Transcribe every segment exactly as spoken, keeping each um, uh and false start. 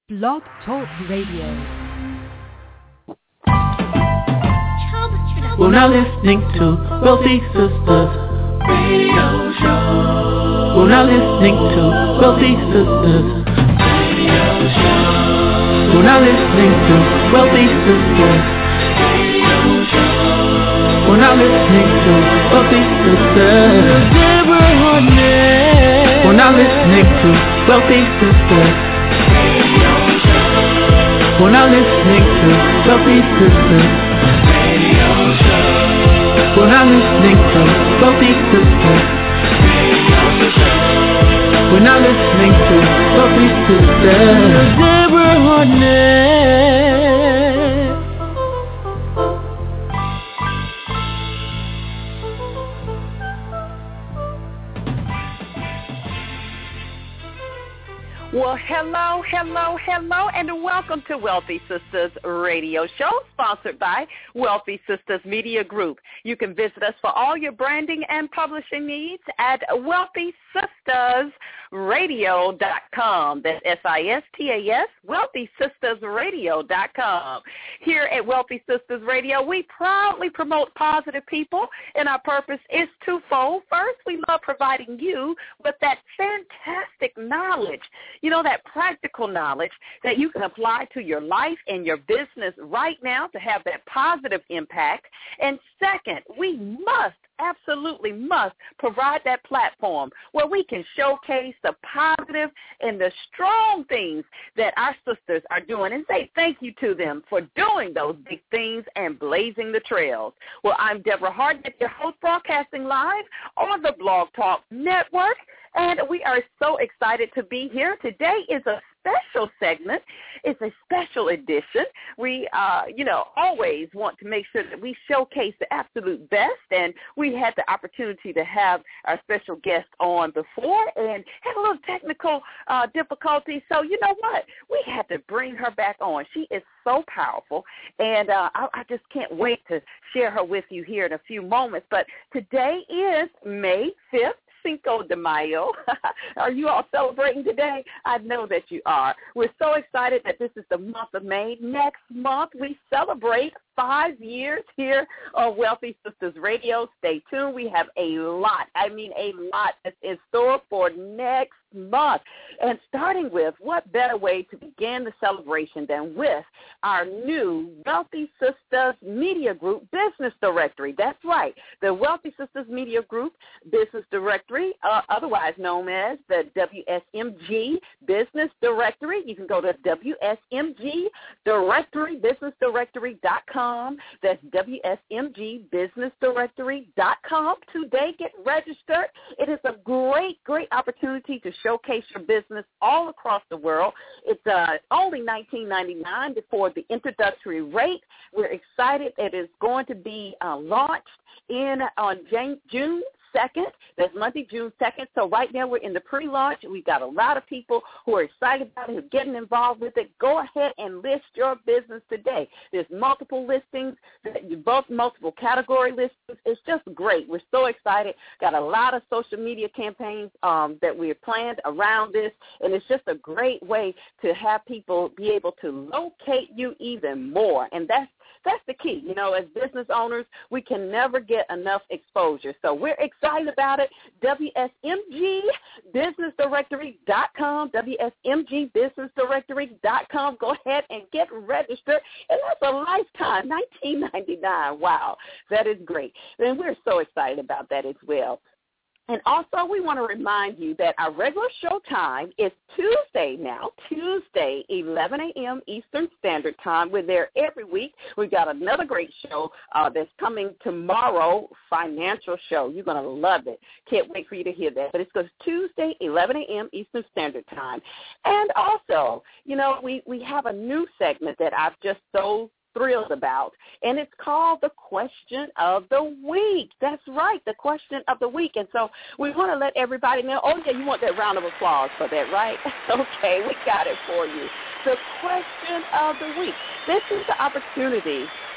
Blog Talk Radio. We're now listening to Wealthy Sistas Radio Show. We're now listening to Wealthy Sistas Radio Show. We're now listening to Wealthy Sistas Radio Show. We're now listening to Wealthy Sistas. Deborah Hartnett. We're now listening to Wealthy Sistas Radio Show. We're now listening to Wealthy Sistas Radio Show. We're now listening to Wealthy Sistas Radio Show. We're now listening to Wealthy Sistas. Deborah Hartnett. Well, hello, hello, hello, and welcome to Wealthy Sistas Radio Show, sponsored by Wealthy Sistas Media Group. You can visit us for all your branding and publishing needs at wealthy sistas radio dot com. That's S I S T A S, wealthy sistas radio dot com. Here at Wealthy Sistas Radio, we proudly promote positive people, and our purpose is twofold. First, we love providing you with that fantastic knowledge, you know, that practical knowledge that you can apply to your life and your business right now to have that positive impact. And second, we must absolutely must provide that platform where we can showcase the positive and the strong things that our sisters are doing and say thank you to them for doing those big things and blazing the trails. Well, I'm Deborah Hartnett, your host, broadcasting live on the Blog Talk Network, and we are so excited to be here. Today is a special segment. It's a special edition. We, uh, you know, always want to make sure that we showcase the absolute best, and we had the opportunity to have our special guest on before and had a little technical uh, difficulty. So you know what? We had to bring her back on. She is so powerful, and uh, I, I just can't wait to share her with you here in a few moments. But today is May fifth. Cinco de Mayo. Are you all celebrating today? I know that you are. We're so excited that this is the month of May. Next month, we celebrate five years here on Wealthy Sistas Radio. Stay tuned. We have a lot, I mean a lot that's in store for next month. And starting with, what better way to begin the celebration than with our new Wealthy Sistas Media Group Business Directory. That's right, the Wealthy Sistas Media Group Business Directory, uh, otherwise known as the W S M G Business Directory. You can go to W S M G Directory, business directory dot com. That's W S M G business directory dot com. Today, get registered. It is a great, great opportunity to showcase your business all across the world. It's uh, only nineteen ninety-nine dollars for the introductory rate. We're excited. It is going to be uh, launched in on June second. That's Monday, June second. So right now we're in the pre-launch. We've got a lot of people who are excited about it, who are getting involved with it. Go ahead and list your business today. There's multiple listings, both multiple category listings. It's just great. We're so excited. Got a lot of social media campaigns um, that we have planned around this, and it's just a great way to have people be able to locate you even more. And that's That's the key. You know, as business owners, we can never get enough exposure. So we're excited about it. W S M G business directory dot com, W S M G business directory dot com. Go ahead and get registered. And that's a lifetime, nineteen ninety-nine. Wow, that is great. And we're so excited about that as well. And also, we want to remind you that our regular show time is Tuesday now, Tuesday, eleven a.m. Eastern Standard Time. We're there every week. We've got another great show uh, that's coming tomorrow, financial show. You're going to love it. Can't wait for you to hear that. But it's goes Tuesday, eleven a.m. Eastern Standard Time. And also, you know, we, we have a new segment that I've just so thrilled about, and it's called the Question of the Week. That's right, the Question of the Week. And so we want to let everybody know, oh, yeah, you want that round of applause for that, right? Okay, we got it for you. The Question of the Week. This is the opportunity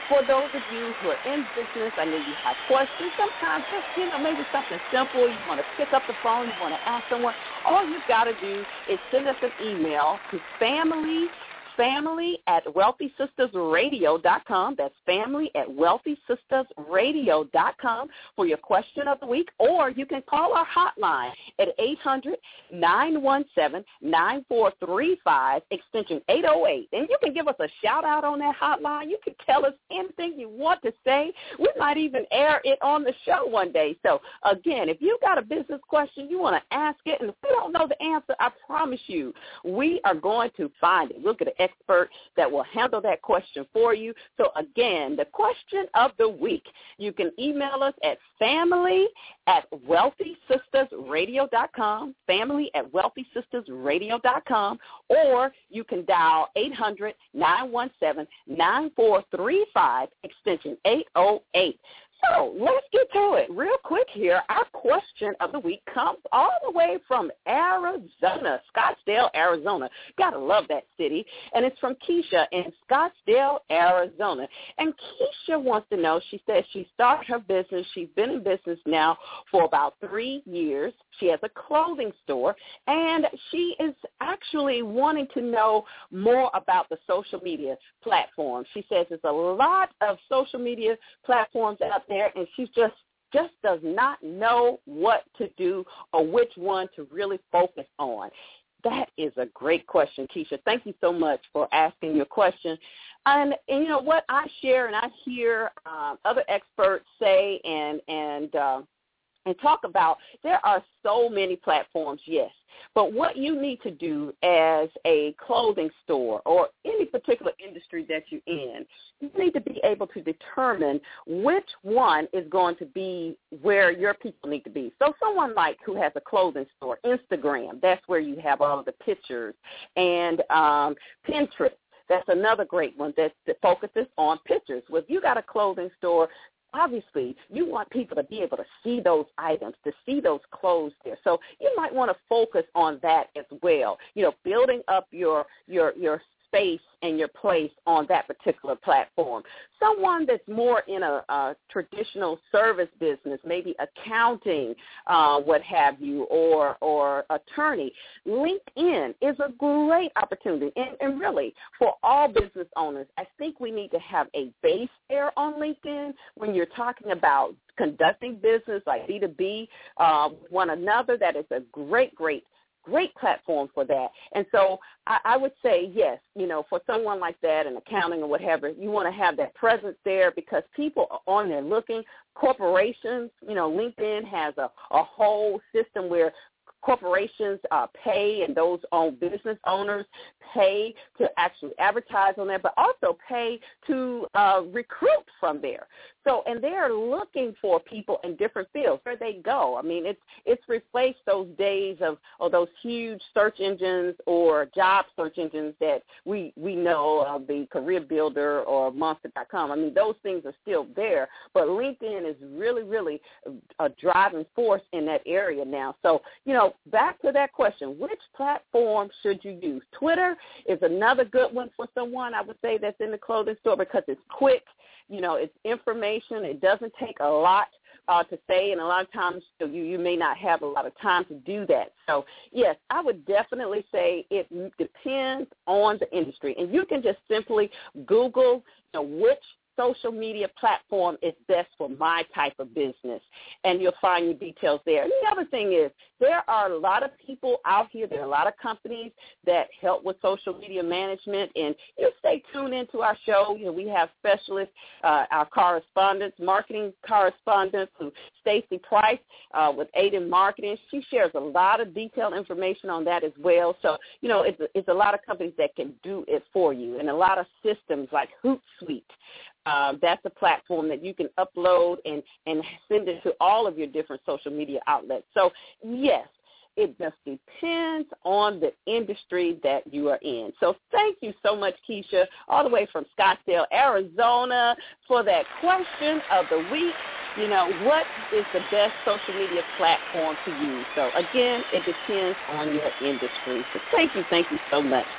for those of you who are in business, I know you have questions. Sometimes just, you know, maybe something simple. You want to pick up the phone. You want to ask someone. All you've got to do is send us an email to family family at wealthy sisters radio dot com. That's family at wealthy sisters radio dot com for your question of the week, or you can call our hotline at eight hundred, nine one seven, nine four three five, extension eight oh eight. And you can give us a shout-out on that hotline. You can tell us anything you want to say. We might even air it on the show one day. So, again, if you've got a business question, you want to ask it, and if we don't know the answer, I promise you, we are going to find it. We'll get an expert that will handle that question for you. So, again, the question of the week, you can email us at family at wealthy sisters radio dot com, family at wealthy sisters radio dot com, or you can dial eight hundred, nine one seven, nine four three five, extension eight oh eight. So let's get to it real quick here. Our question of the week comes all the way from Arizona, Scottsdale, Arizona. Got to love that city. And it's from Keisha in Scottsdale, Arizona. And Keisha wants to know, she says she started her business. She's been in business now for about three years. She has a clothing store, and she is actually wanting to know more about the social media platform. She says there's a lot of social media platforms out there, and she just just does not know what to do or which one to really focus on. That is a great question, Keisha. Thank you so much for asking your question. And, and you know, what I share and I hear um, other experts say and, and, uh, and talk about, there are so many platforms, yes. But what you need to do as a clothing store or any particular industry that you're in, you need to be able to determine which one is going to be where your people need to be. So someone like who has a clothing store, Instagram, that's where you have all of the pictures, and um, Pinterest. That's another great one that, that focuses on pictures. Well, if you got a clothing store, obviously, you want people to be able to see those items, to see those clothes there. So you might want to focus on that as well, you know, building up your your your space and your place on that particular platform. Someone that's more in a, a traditional service business, maybe accounting, uh, what have you, or or attorney, LinkedIn is a great opportunity. And, and really, for all business owners, I think we need to have a base there on LinkedIn when you're talking about conducting business like B two B uh, with one another. That is a great, great Great platform for that. And so I, I would say, yes, you know, for someone like that in accounting or whatever, you want to have that presence there because people are on there looking. Corporations, you know, LinkedIn has a, a whole system where corporations uh, pay, and those own business owners pay to actually advertise on there, but also pay to uh, recruit from there. So, and they're looking for people in different fields where they go. I mean, it's it's replaced those days of or those huge search engines or job search engines that we we know of, the Career Builder or Monster dot com. I mean, those things are still there, but LinkedIn is really, really a driving force in that area now. So, you know, back to that question, which platform should you use? Twitter is another good one for someone, I would say, that's in the clothing store because it's quick. You know, it's information. It doesn't take a lot uh, to say, and a lot of times you, you may not have a lot of time to do that. So, yes, I would definitely say it depends on the industry. And you can just simply Google, you know, which social media platform is best for my type of business, and you'll find your details there. And the other thing is there are a lot of people out here, there are a lot of companies that help with social media management, and you stay tuned into our show. You know, we have specialists, uh, our correspondents, marketing correspondents, who Stacy Price uh, with Aiden Marketing. She shares a lot of detailed information on that as well. So, you know, it's, it's a lot of companies that can do it for you, and a lot of systems like Hootsuite. Uh, that's a platform that you can upload and, and send it to all of your different social media outlets. So, yes, it just depends on the industry that you are in. So thank you so much, Keisha, all the way from Scottsdale, Arizona, for that question of the week. You know, what is the best social media platform to use? So, again, it depends on your industry. So thank you, thank you so much.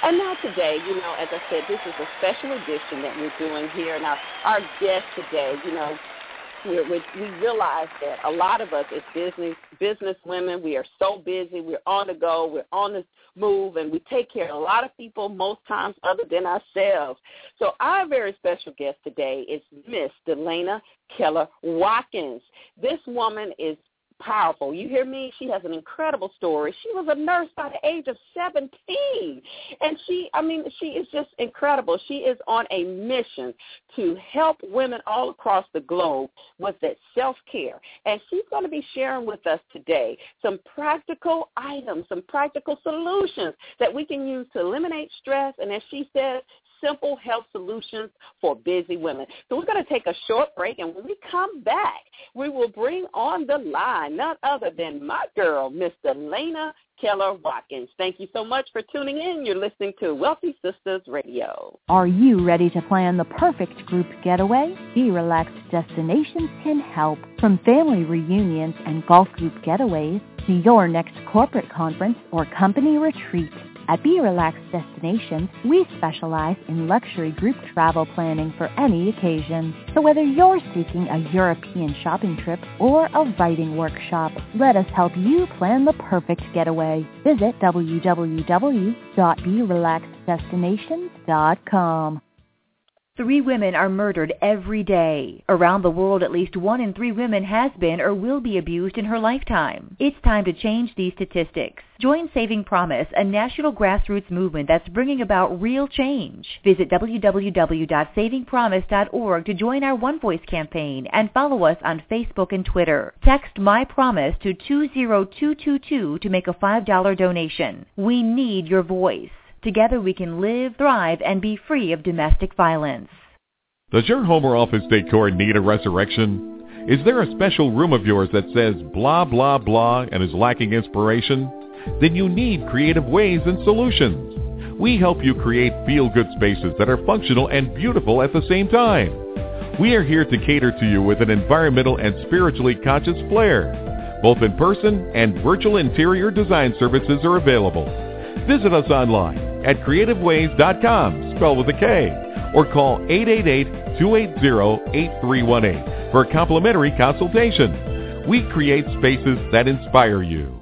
And now today, you know, as I said, this is a special edition that we're doing here. And our, our guest today, you know, we're, we we realize that a lot of us as business business women, we are so busy. We're on the go. We're on the move, and we take care of a lot of people most times other than ourselves. So our very special guest today is Miss Delana Keller Watkins. This woman is powerful. You hear me? She has an incredible story. She was a nurse by the age of seventeen. And she, I mean, she is just incredible. She is on a mission to help women all across the globe with that self-care. And she's going to be sharing with us today some practical items, some practical solutions that we can use to eliminate stress. And as she says, simple health solutions for busy women. So we're going to take a short break, and when we come back, we will bring on the line none other than my girl, Miss Delana Keller Watkins. Thank you so much for tuning in. You're listening to Wealthy Sistas Radio. Are you ready to plan the perfect group getaway? Be Relaxed Destinations can help. From family reunions and golf group getaways to your next corporate conference or company retreat, at Be Relaxed Destinations, we specialize in luxury group travel planning for any occasion. So whether you're seeking a European shopping trip or a writing workshop, let us help you plan the perfect getaway. Visit w w w dot be relaxed destinations dot com. Three women are murdered every day. Around the world, at least one in three women has been or will be abused in her lifetime. It's time to change these statistics. Join Saving Promise, a national grassroots movement that's bringing about real change. Visit w w w dot saving promise dot org to join our One Voice campaign and follow us on Facebook and Twitter. Text My Promise to two zero two two two to make a five dollar donation. We need your voice. Together we can live, thrive, and be free of domestic violence. Does your home or office decor need a resurrection? Is there a special room of yours that says blah, blah, blah and is lacking inspiration? Then you need Creative Ways and Solutions. We help you create feel-good spaces that are functional and beautiful at the same time. We are here to cater to you with an environmental and spiritually conscious flair. Both in person and virtual interior design services are available. Visit us online at creative ways dot com, spelled with a K, or call eight eight eight, two eight zero, eight three one eight for a complimentary consultation. We create spaces that inspire you.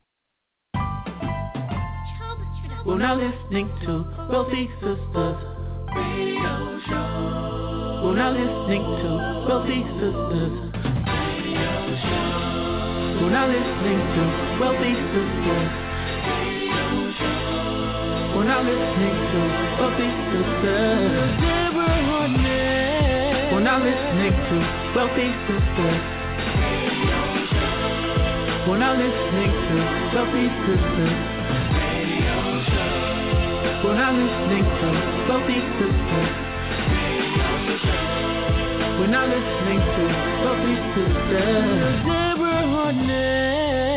We're now listening to Wealthy Sistas Radio Show. We're now listening to Wealthy Sistas Radio Show. We're now listening to Wealthy Sistas. We're now listening to Wealthy Sistas. We're now listening to Wealthy Sistas. We're now listening to Wealthy Sistas. We're now listening to Wealthy Sistas. We're now listening to Wealthy Sistas. Deborah Hartnett.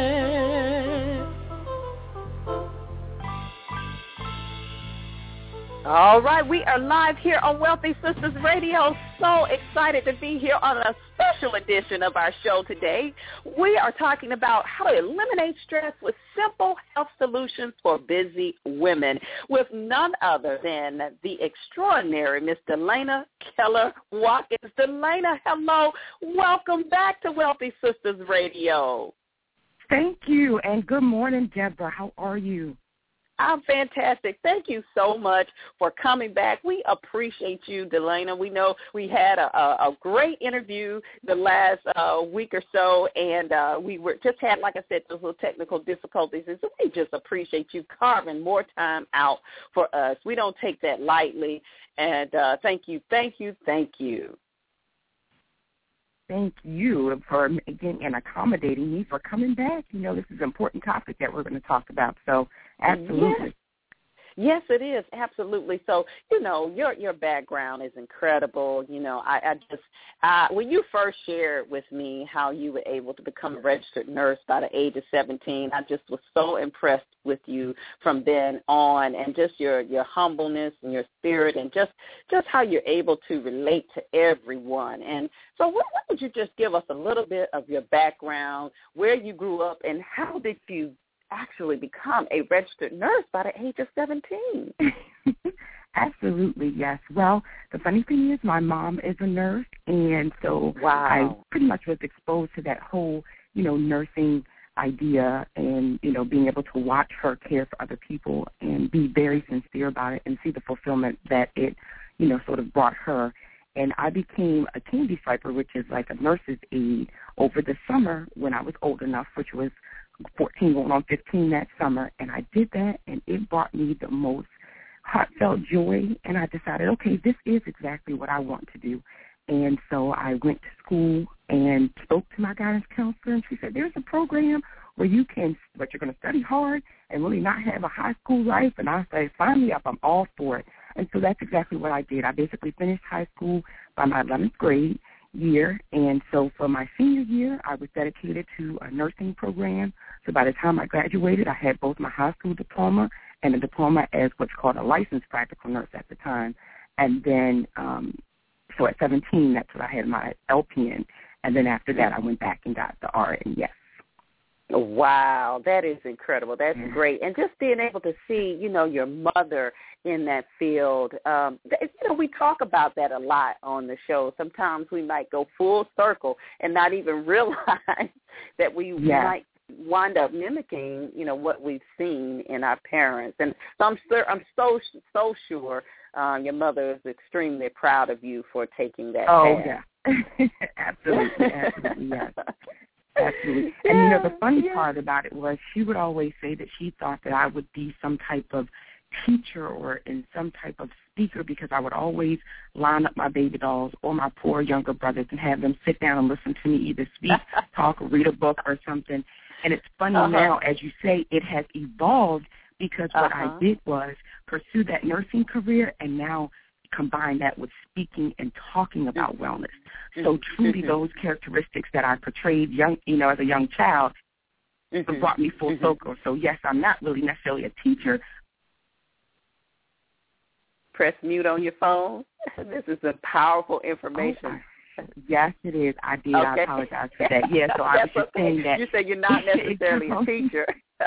All right, we are live here on Wealthy Sistas Radio. So excited to be here on a special edition of our show today. We are talking about how to eliminate stress with simple health solutions for busy women with none other than the extraordinary Miss Delana Keller Watkins. Delana, hello. Welcome back to Wealthy Sistas Radio. Thank you, and good morning, Deborah. How are you? I'm fantastic. Thank you so much for coming back. We appreciate you, Delana. We know we had a, a, a great interview the last uh, week or so, and uh, we were just had, like I said, those little technical difficulties. And so we just appreciate you carving more time out for us. We don't take that lightly. And uh, thank you, thank you, thank you. Thank you for, again, and accommodating me for coming back. You know, this is an important topic that we're going to talk about, so absolutely. Yes. Yes, it is, absolutely. So, you know, your your background is incredible. You know, I, I just, uh, when you first shared with me how you were able to become a registered nurse by the age of seventeen, I just was so impressed with you from then on, and just your, your humbleness and your spirit, and just, just how you're able to relate to everyone. And so what, what would you just give us a little bit of your background, where you grew up, and how did you actually become a registered nurse by the age of seventeen. Absolutely, yes. Well, the funny thing is my mom is a nurse, and so wow. I pretty much was exposed to that whole, you know, nursing idea and, you know, being able to watch her care for other people and be very sincere about it and see the fulfillment that it, you know, sort of brought her. And I became a candy striper, which is like a nurse's aide, over the summer when I was old enough, which was fourteen going on fifteen that summer. And I did that, and it brought me the most heartfelt joy, and I decided, okay, this is exactly what I want to do. And so I went to school and spoke to my guidance counselor, and she said, there's a program where you can, but you're going to study hard and really not have a high school life. And I said, sign me up, I'm all for it. And so that's exactly what I did. I basically finished high school by my eleventh grade year, and so for my senior year, I was dedicated to a nursing program. So by the time I graduated, I had both my high school diploma and a diploma as what's called a licensed practical nurse at the time. And then, um, so at seventeen, that's when I had my L P N. And then after that, I went back and got the R N, yes. Wow, that is incredible. That's yeah. great. And just being able to see, you know, your mother in that field, um, you know, we talk about that a lot on the show. Sometimes we might go full circle and not even realize that we yeah. might wind up mimicking, you know, what we've seen in our parents. And so I'm, sure, I'm so, so sure um, your mother is extremely proud of you for taking that Oh, path. yeah. absolutely, absolutely, yes. Absolutely. And, you know, the funny yeah. part about it was she would always say that she thought that I would be some type of teacher or in some type of speaker, because I would always line up my baby dolls or my poor younger brothers and have them sit down and listen to me either speak, talk, or read a book or something. And it's funny uh-huh. now, as you say, it has evolved because what uh-huh. I did was pursue that nursing career and now combine that with speaking and talking about mm-hmm. wellness. So truly mm-hmm. those characteristics that I portrayed young, you know, as a young child mm-hmm. brought me full mm-hmm. circle. So, yes, I'm not really necessarily a teacher. Press mute on your phone. This is a powerful information. Oh, yes, it is. I did. Okay. I apologize for that. Yeah, so I was just okay. saying that. You said you're not necessarily a teacher.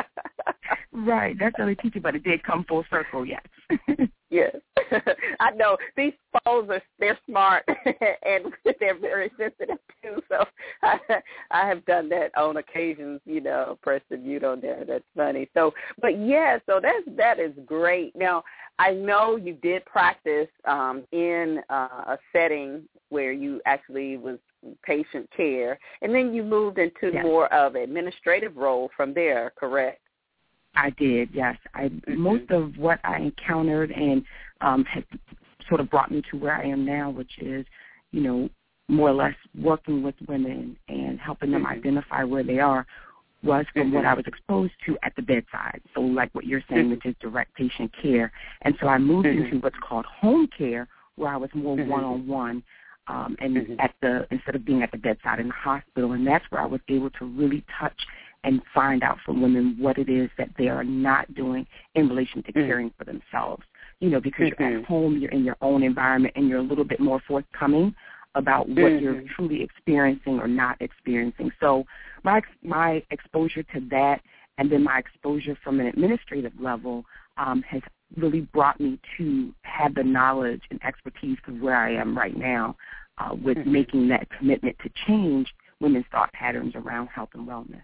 Right, that's not a teacher, but it did come full circle, yes. Yes. I know. These phones, are they're smart, and they're very sensitive, too. So I, I have done that on occasions, you know, press the mute on there. That's funny. So, but, yeah, so that's, that is great. Now, I know you did practice um, in uh, a setting where you actually was patient care, and then you moved into yes. more of an administrative role from there, correct? I did, yes. I mm-hmm. most of what I encountered and um, has sort of brought me to where I am now, which is, you know, more or less working with women and helping them mm-hmm. identify where they are, was from mm-hmm. what I was exposed to at the bedside. So like what you're saying, mm-hmm. which is direct patient care. And so I moved mm-hmm. into what's called home care, where I was more mm-hmm. one-on-one. Um, and mm-hmm. at the instead of being at the bedside in the hospital, and that's where I was able to really touch and find out from women what it is that they are not doing in relation to mm-hmm. caring for themselves. You know, because mm-hmm. you're at home, you're in your own environment, and you're a little bit more forthcoming about what mm-hmm. you're truly experiencing or not experiencing. So my my exposure to that, and then my exposure from an administrative level, um, has really brought me to have the knowledge and expertise to where I am right now, uh, with mm-hmm. making that commitment to change women's thought patterns around health and wellness.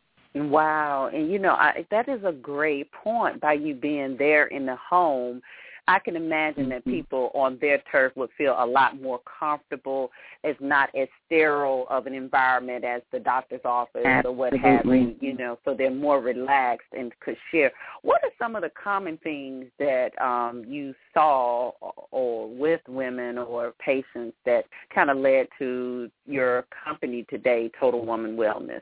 Wow. And, you know, I, that is a great point by you being there in the home. I can imagine mm-hmm. that people on their turf would feel a lot more comfortable. It's not as sterile of an environment as the doctor's office Absolutely. Or what have you, you know, so they're more relaxed and could share. What are some of the common things that um, you saw or with women or patients that kind of led to your company today, Total Woman Wellness?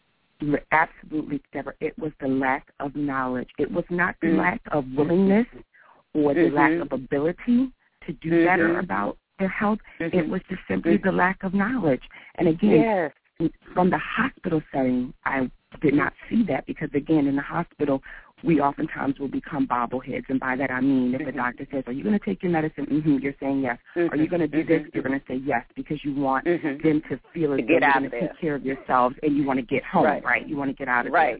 Absolutely, Deborah. It was the lack of knowledge. It was not the mm-hmm. lack of willingness or the mm-hmm. lack of ability to do mm-hmm. better about their health. Mm-hmm. It was just simply mm-hmm. the lack of knowledge. And again, yes. from the hospital setting, I did not see that because, again, in the hospital, we oftentimes will become bobbleheads. And by that I mean if mm-hmm. the doctor says, are you going to take your medicine? Mm-hmm, you're saying yes. Mm-hmm. Are you going to do mm-hmm. this? You're going to say yes because you want mm-hmm. them to feel as though you're going to take care of yourselves and you want to get home, right? right? You want to get out of right. there.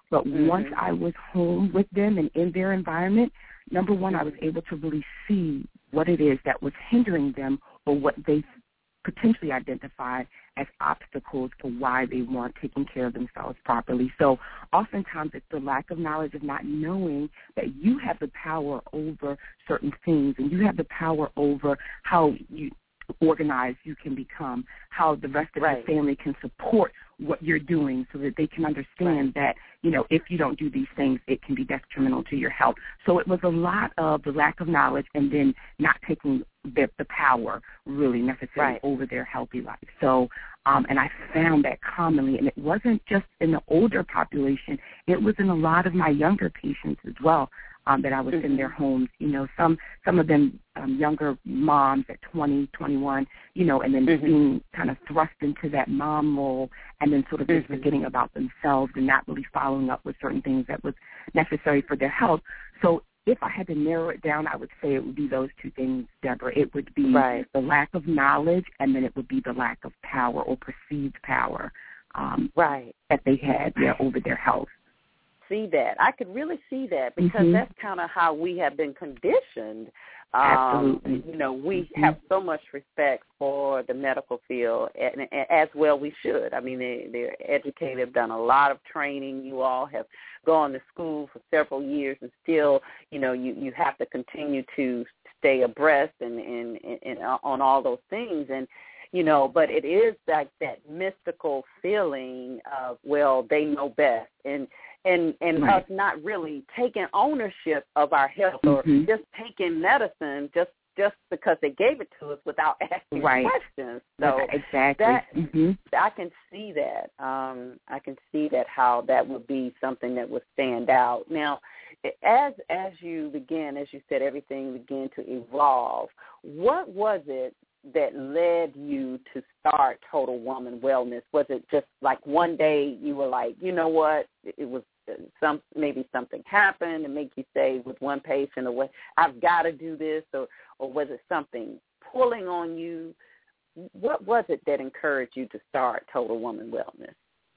But mm-hmm. once I was home with them and in their environment, number one, I was able to really see what it is that was hindering them or what they potentially identified as obstacles to why they weren't taking care of themselves properly. So oftentimes it's the lack of knowledge of not knowing that you have the power over certain things and you have the power over how you organized you can become, how the rest of right. your family can support what you're doing so that they can understand right. that, you know, if you don't do these things, it can be detrimental to your health. So it was a lot of the lack of knowledge and then not taking the, the power really necessarily right. over their healthy life. So, um, and I found that commonly, and it wasn't just in the older population, it was in a lot of my younger patients as well. Um, that I was mm-hmm. in their homes, you know, some some of them um, younger moms at twenty, twenty-one, you know, and then mm-hmm. being kind of thrust into that mom role and then sort of just mm-hmm. forgetting about themselves and not really following up with certain things that was necessary for their health. So if I had to narrow it down, I would say it would be those two things, Deborah. It would be right. the lack of knowledge and then it would be the lack of power or perceived power um, right. that they had yeah, over their health. See that. I could really see that because mm-hmm. that's kind of how we have been conditioned. Um, Absolutely. You know, we mm-hmm. have so much respect for the medical field, and, and as well we should. I mean, they, they're educated, done a lot of training. You all have gone to school for several years, and still, you know, you, you have to continue to stay abreast and, and, and, and on all those things. And you know, but it is like that mystical feeling of, well, they know best. And and, and right. us not really taking ownership of our health mm-hmm. or just taking medicine just, just because they gave it to us without asking right. questions. So yeah, exactly. that, mm-hmm. I can see that. Um, I can see that how that would be something that would stand out. Now, as as you begin, as you said, everything began to evolve, what was it that led you to start Total Woman Wellness? Was it just like one day you were like, you know what, it was some maybe something happened and make you say with one patient, or I've got to do this, or or was it something pulling on you? What was it that encouraged you to start Total Woman Wellness?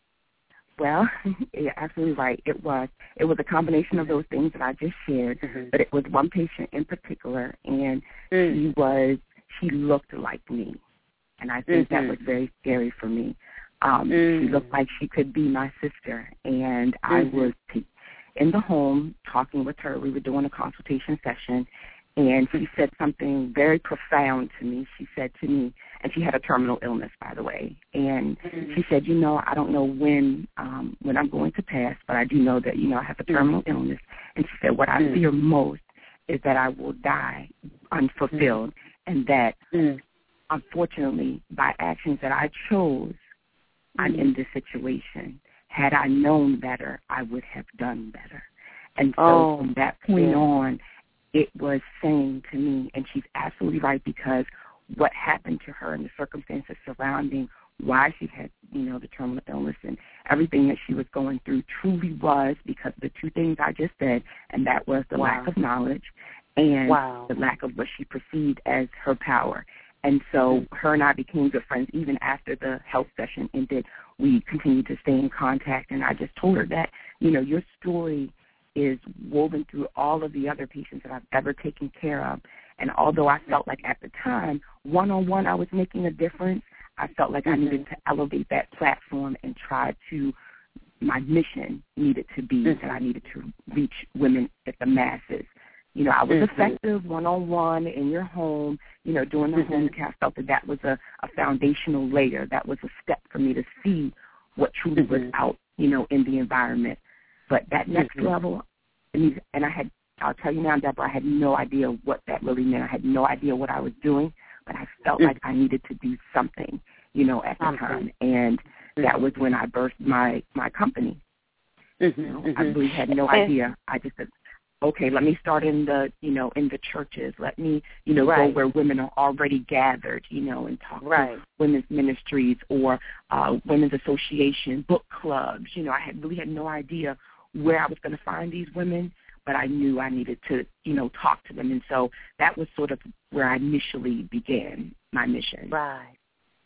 Well, you're absolutely right. It was. It was a combination of those things that I just shared, mm-hmm. but it was one patient in particular, and mm. she was, she looked like me, and I think mm-hmm. that was very scary for me. Um, mm. She looked like she could be my sister, and mm-hmm. I was t- in the home talking with her. We were doing a consultation session, and she said something very profound to me. She said to me, and she had a terminal illness, by the way, and mm-hmm. she said, you know, I don't know when um, when I'm going to pass, but I do know that, you know, I have a terminal mm-hmm. illness. And she said, what I mm-hmm. fear most is that I will die unfulfilled, mm-hmm. and that, mm-hmm. unfortunately, by actions that I chose, mm-hmm. I'm in this situation. Had I known better, I would have done better. And so oh, from that point yeah. on, it was saying to me, and she's absolutely right, because what happened to her and the circumstances surrounding why she had, you know, the terminal illness and everything that she was going through truly was because of the two things I just said, and that was the wow. lack of knowledge and wow. the lack of what she perceived as her power. And so her and I became good friends even after the health session ended. We continued to stay in contact, and I just told her that, you know, your story is woven through all of the other patients that I've ever taken care of. And although I felt like at the time, one-on-one I was making a difference, I felt like mm-hmm. I needed to elevate that platform and try to, my mission needed to be mm-hmm. that I needed to reach women at the masses. You know, I was mm-hmm. effective one-on-one in your home, you know, doing the mm-hmm. home care. I felt that that was a, a foundational layer. That was a step for me to see what truly mm-hmm. was out, you know, in the environment. But that next mm-hmm. level, and I had, I'll tell you now, Deborah, I had no idea what that really meant. I had no idea what I was doing, but I felt mm-hmm. like I needed to do something, you know, at the something. time. And mm-hmm. that was when I birthed my, my company. Mm-hmm. You know, mm-hmm. I really had no idea. I just said, okay, let me start in the, you know, in the churches. Let me, you know, right. go where women are already gathered, you know, and talk right. to women's ministries or uh, women's association, book clubs. You know, I had really had no idea where I was going to find these women, but I knew I needed to, you know, talk to them. And so that was sort of where I initially began my mission. Right.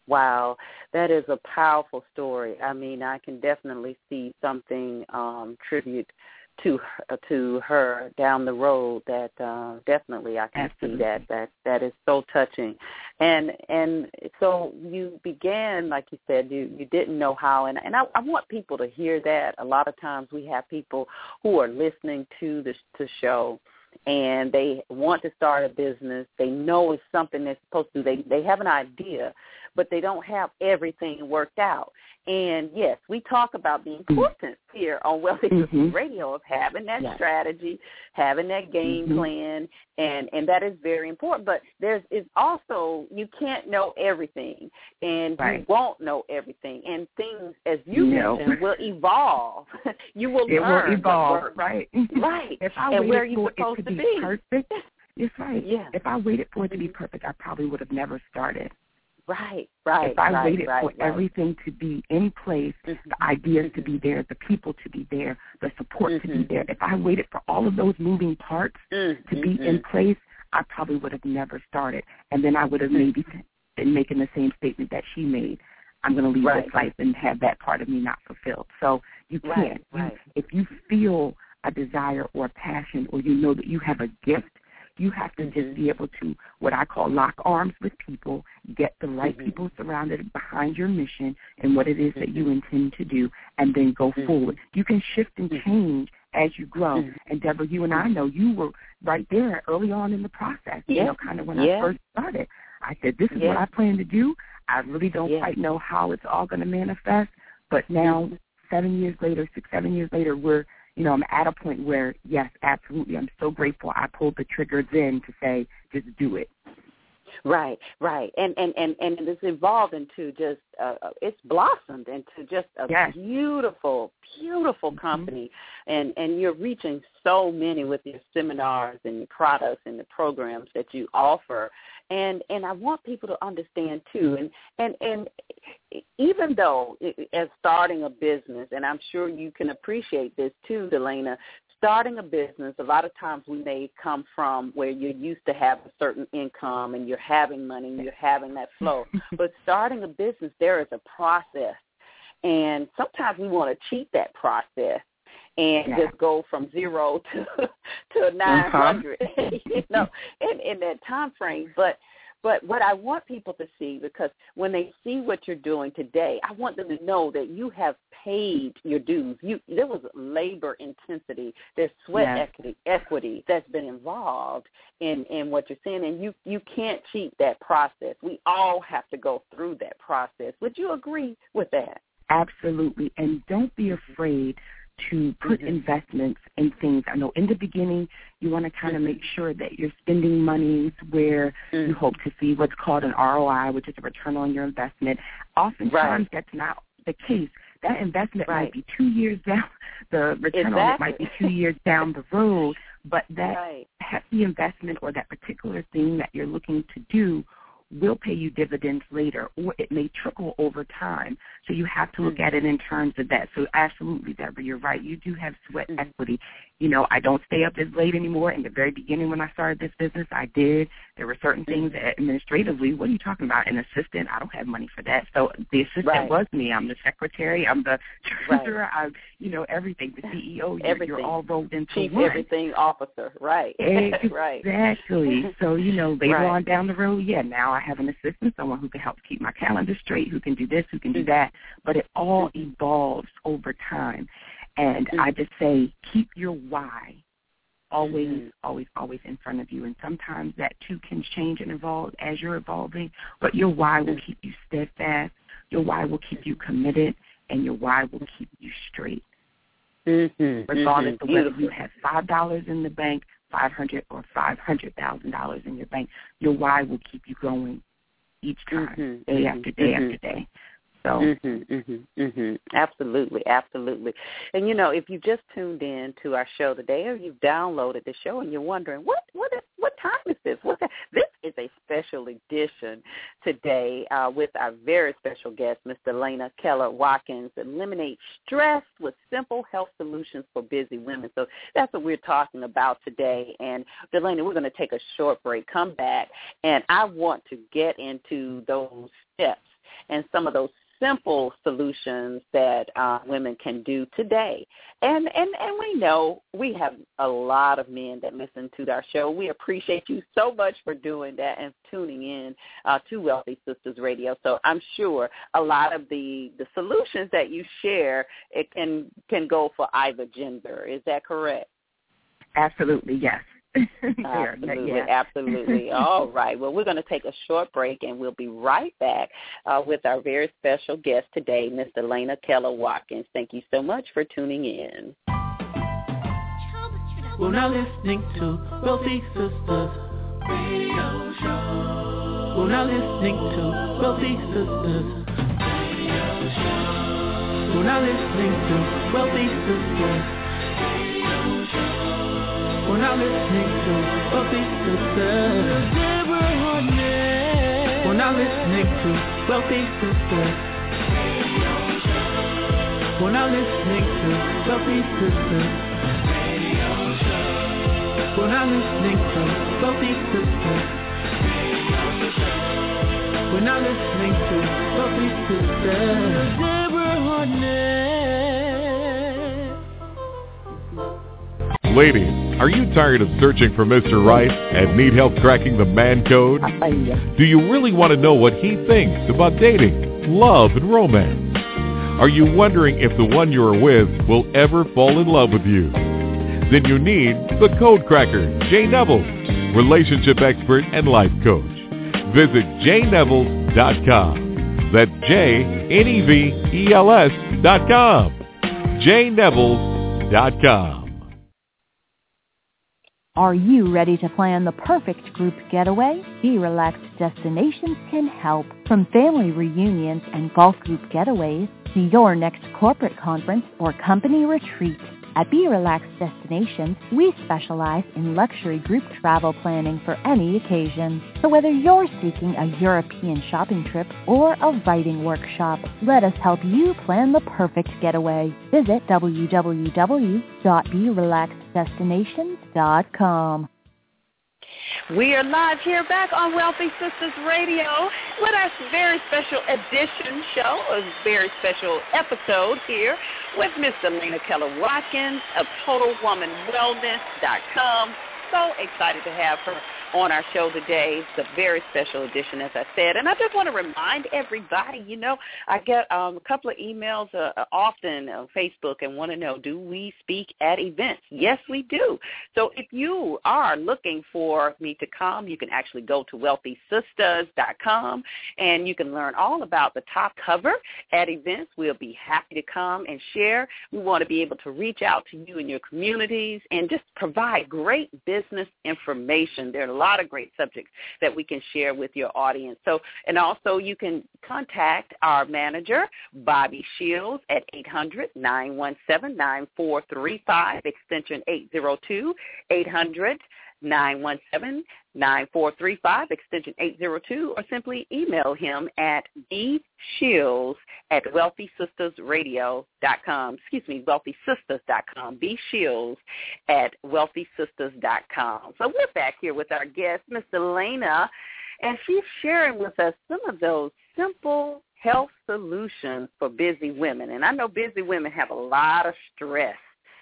Wow, that is a powerful story. I mean, I can definitely see something um, tribute to her, to her down the road that uh, definitely I can Absolutely. see that that that is so touching. And and so you began, like you said, you, you didn't know how, and, and I, I want people to hear that. A lot of times we have people who are listening to the, the show, and they want to start a business. They know it's something they're supposed to do. They, they have an idea, but they don't have everything worked out. And, yes, we talk about the importance here on Wealthy mm-hmm. Sistas Radio of having that yes. strategy, having that game mm-hmm. plan, and, and that is very important. But there's is also you can't know everything, and right. you won't know everything. And things, as you no. mentioned, will evolve. You will it learn. will evolve, right. Right. If I and waited where are you for supposed it to, to be, be? perfect, it's right. Yeah. If I waited for it to be perfect, I probably would have never started. Right, right. If I right, waited right, for right. everything to be in place, mm-hmm. the ideas mm-hmm. to be there, the people to be there, the support mm-hmm. to be there, if I waited for all of those moving parts mm-hmm. to be in place, I probably would have never started. And then I would have maybe been making the same statement that she made. I'm going to leave right. this life and have that part of me not fulfilled. So you can't. Right, right. You, if you feel a desire or a passion, or you know that you have a gift, you have to mm-hmm. just be able to, what I call, lock arms with people, get the right mm-hmm. people surrounded behind your mission and what it is mm-hmm. that you intend to do, and then go mm-hmm. forward. You can shift and change as you grow. Mm-hmm. And, Deborah, you and I know you were right there early on in the process, yeah. you know, kind of when yeah. I first started. I said, this is yeah. what I plan to do. I really don't yeah. quite know how it's all going to manifest, but now, mm-hmm. seven years later, six, seven years later, we're You know, I'm at a point where, yes, absolutely, I'm so grateful I pulled the trigger then to say, just do it. Right, right. And and, and, and it's evolved into just, uh, it's blossomed into just a yes. beautiful, beautiful mm-hmm. company. And, and you're reaching so many with your seminars and your products and the programs that you offer. And and I want people to understand, too, and, and, and even though as starting a business, and I'm sure you can appreciate this, too, Delana, starting a business, a lot of times we may come from where you're used to have a certain income and you're having money and you're having that flow. But starting a business, there is a process. And sometimes we want to cheat that process and yeah. just go from zero to to nine hundred, uh-huh. you know, in, in that time frame. But But what I want people to see, because when they see what you're doing today, I want them to know that you have paid your dues. You, there was labor intensity, there's sweat yes. equity, equity that's been involved in, in what you're saying, and you, you can't cheat that process. We all have to go through that process. Would you agree with that? Absolutely, and don't be afraid to put mm-hmm. investments in things. I know in the beginning you want to kind of mm-hmm. make sure that you're spending monies where mm-hmm. you hope to see what's called an R O I, which is a return on your investment. Oftentimes right. that's not the case. That investment right. might be two years down, the return exactly. on it might be two years down the road, but that right. hefty investment or that particular thing that you're looking to do will pay you dividends later, or it may trickle over time. So you have to look mm-hmm. at it in terms of that. So absolutely, Deborah, you're right. You do have sweat mm-hmm. equity. You know, I don't stay up as late anymore. In the very beginning when I started this business, I did. There were certain things that administratively, what are you talking about? An assistant? I don't have money for that. So the assistant right. was me. I'm the secretary. I'm the treasurer. Right. I'm, you know, everything. The C E O. You're, everything. You're all rolled into Chief one. everything officer. Right. right. Exactly. So, you know, later right. on down the road, yeah, now I have an assistant, someone who can help keep my calendar straight, who can do this, who can do that. But it all evolves over time. And mm-hmm. I just say keep your why always, mm-hmm. always, always in front of you. And sometimes that, too, can change and evolve as you're evolving. But your why will keep you steadfast. Your why will keep you committed. And your why will keep you straight. Mm-hmm. Regardless mm-hmm. of whether you have five dollars in the bank, five hundred dollars, or five hundred thousand dollars in your bank, your why will keep you going each time, mm-hmm. day mm-hmm. after day mm-hmm. after day. So. Mm-hmm, mm-hmm, mm-hmm. Absolutely, absolutely. And, you know, if you just tuned in to our show today or you've downloaded the show and you're wondering, what what is, what time is this? What's that? This is a special edition today uh, with our very special guest, Miss Delana Keller Watkins, Eliminate Stress with Simple Health Solutions for Busy Women. So that's what we're talking about today. And, Delana, we're going to take a short break, come back, and I want to get into those steps and some of those simple solutions that uh, women can do today. And, and and we know we have a lot of men that listen to our show. We appreciate you so much for doing that and tuning in uh, to Wealthy Sistas Radio. So I'm sure a lot of the, the solutions that you share, it can, can go for either gender. Is that correct? Absolutely, yes. Absolutely, yeah. absolutely. All right. Well, we're going to take a short break, and we'll be right back uh, with our very special guest today, Miss Elena Keller Watkins. Thank you so much for tuning in. We're now listening to Wealthy Sistas Radio Show. We're now listening to Wealthy Sistas Radio Show. We're now listening to Wealthy Sistas. We're now listening to Wealthy Sistas. We're now listening to Wealthy Sistas. We're now listening to Wealthy Sistas. We're now listening to Wealthy Sistas. We're now listening to Wealthy Sistas. Ladies, are you tired of searching for Mister Right and need help cracking the man code? Do you really want to know what he thinks about dating, love, and romance? Are you wondering if the one you are with will ever fall in love with you? Then you need the Code Cracker, Jay Nevels, relationship expert and life coach. Visit jay nevels dot com. That's J N E V E L S dot com. jay nevels dot com. Are you ready to plan the perfect group getaway? Be Relaxed Destinations can help. From family reunions and golf group getaways to your next corporate conference or company retreat. At Be Relaxed Destinations, we specialize in luxury group travel planning for any occasion. So whether you're seeking a European shopping trip or a writing workshop, let us help you plan the perfect getaway. Visit w w w dot be relaxed destinations dot com. We are live here back on Wealthy Sistas Radio with our very special edition show, a very special episode here with Miss Elena Keller Watkins of Total Woman Wellness dot com. So excited to have her on our show today. It's a very special edition, as I said. And I just want to remind everybody, you know, I get um, a couple of emails uh, often on Facebook and want to know, do we speak at events? Yes, we do. So if you are looking for me to come, you can actually go to wealthy sistas dot com and you can learn all about the top cover at events. We'll be happy to come and share. We want to be able to reach out to you and your communities and just provide great business information. There are a lot of great subjects that we can share with your audience. So, and also you can contact our manager, Bobby Shields, at eight hundred, nine one seven, nine four three five, extension eight oh two, eight hundred, nine one seven, nine four three five, extension eight oh two, or simply email him at bshields at wealthy sistas radio dot com. Excuse me, wealthy sistas dot com. bshields at wealthy sistas dot com. So we're back here with our guest, Miss Elena, and she's sharing with us some of those simple health solutions for busy women. And I know busy women have a lot of stress.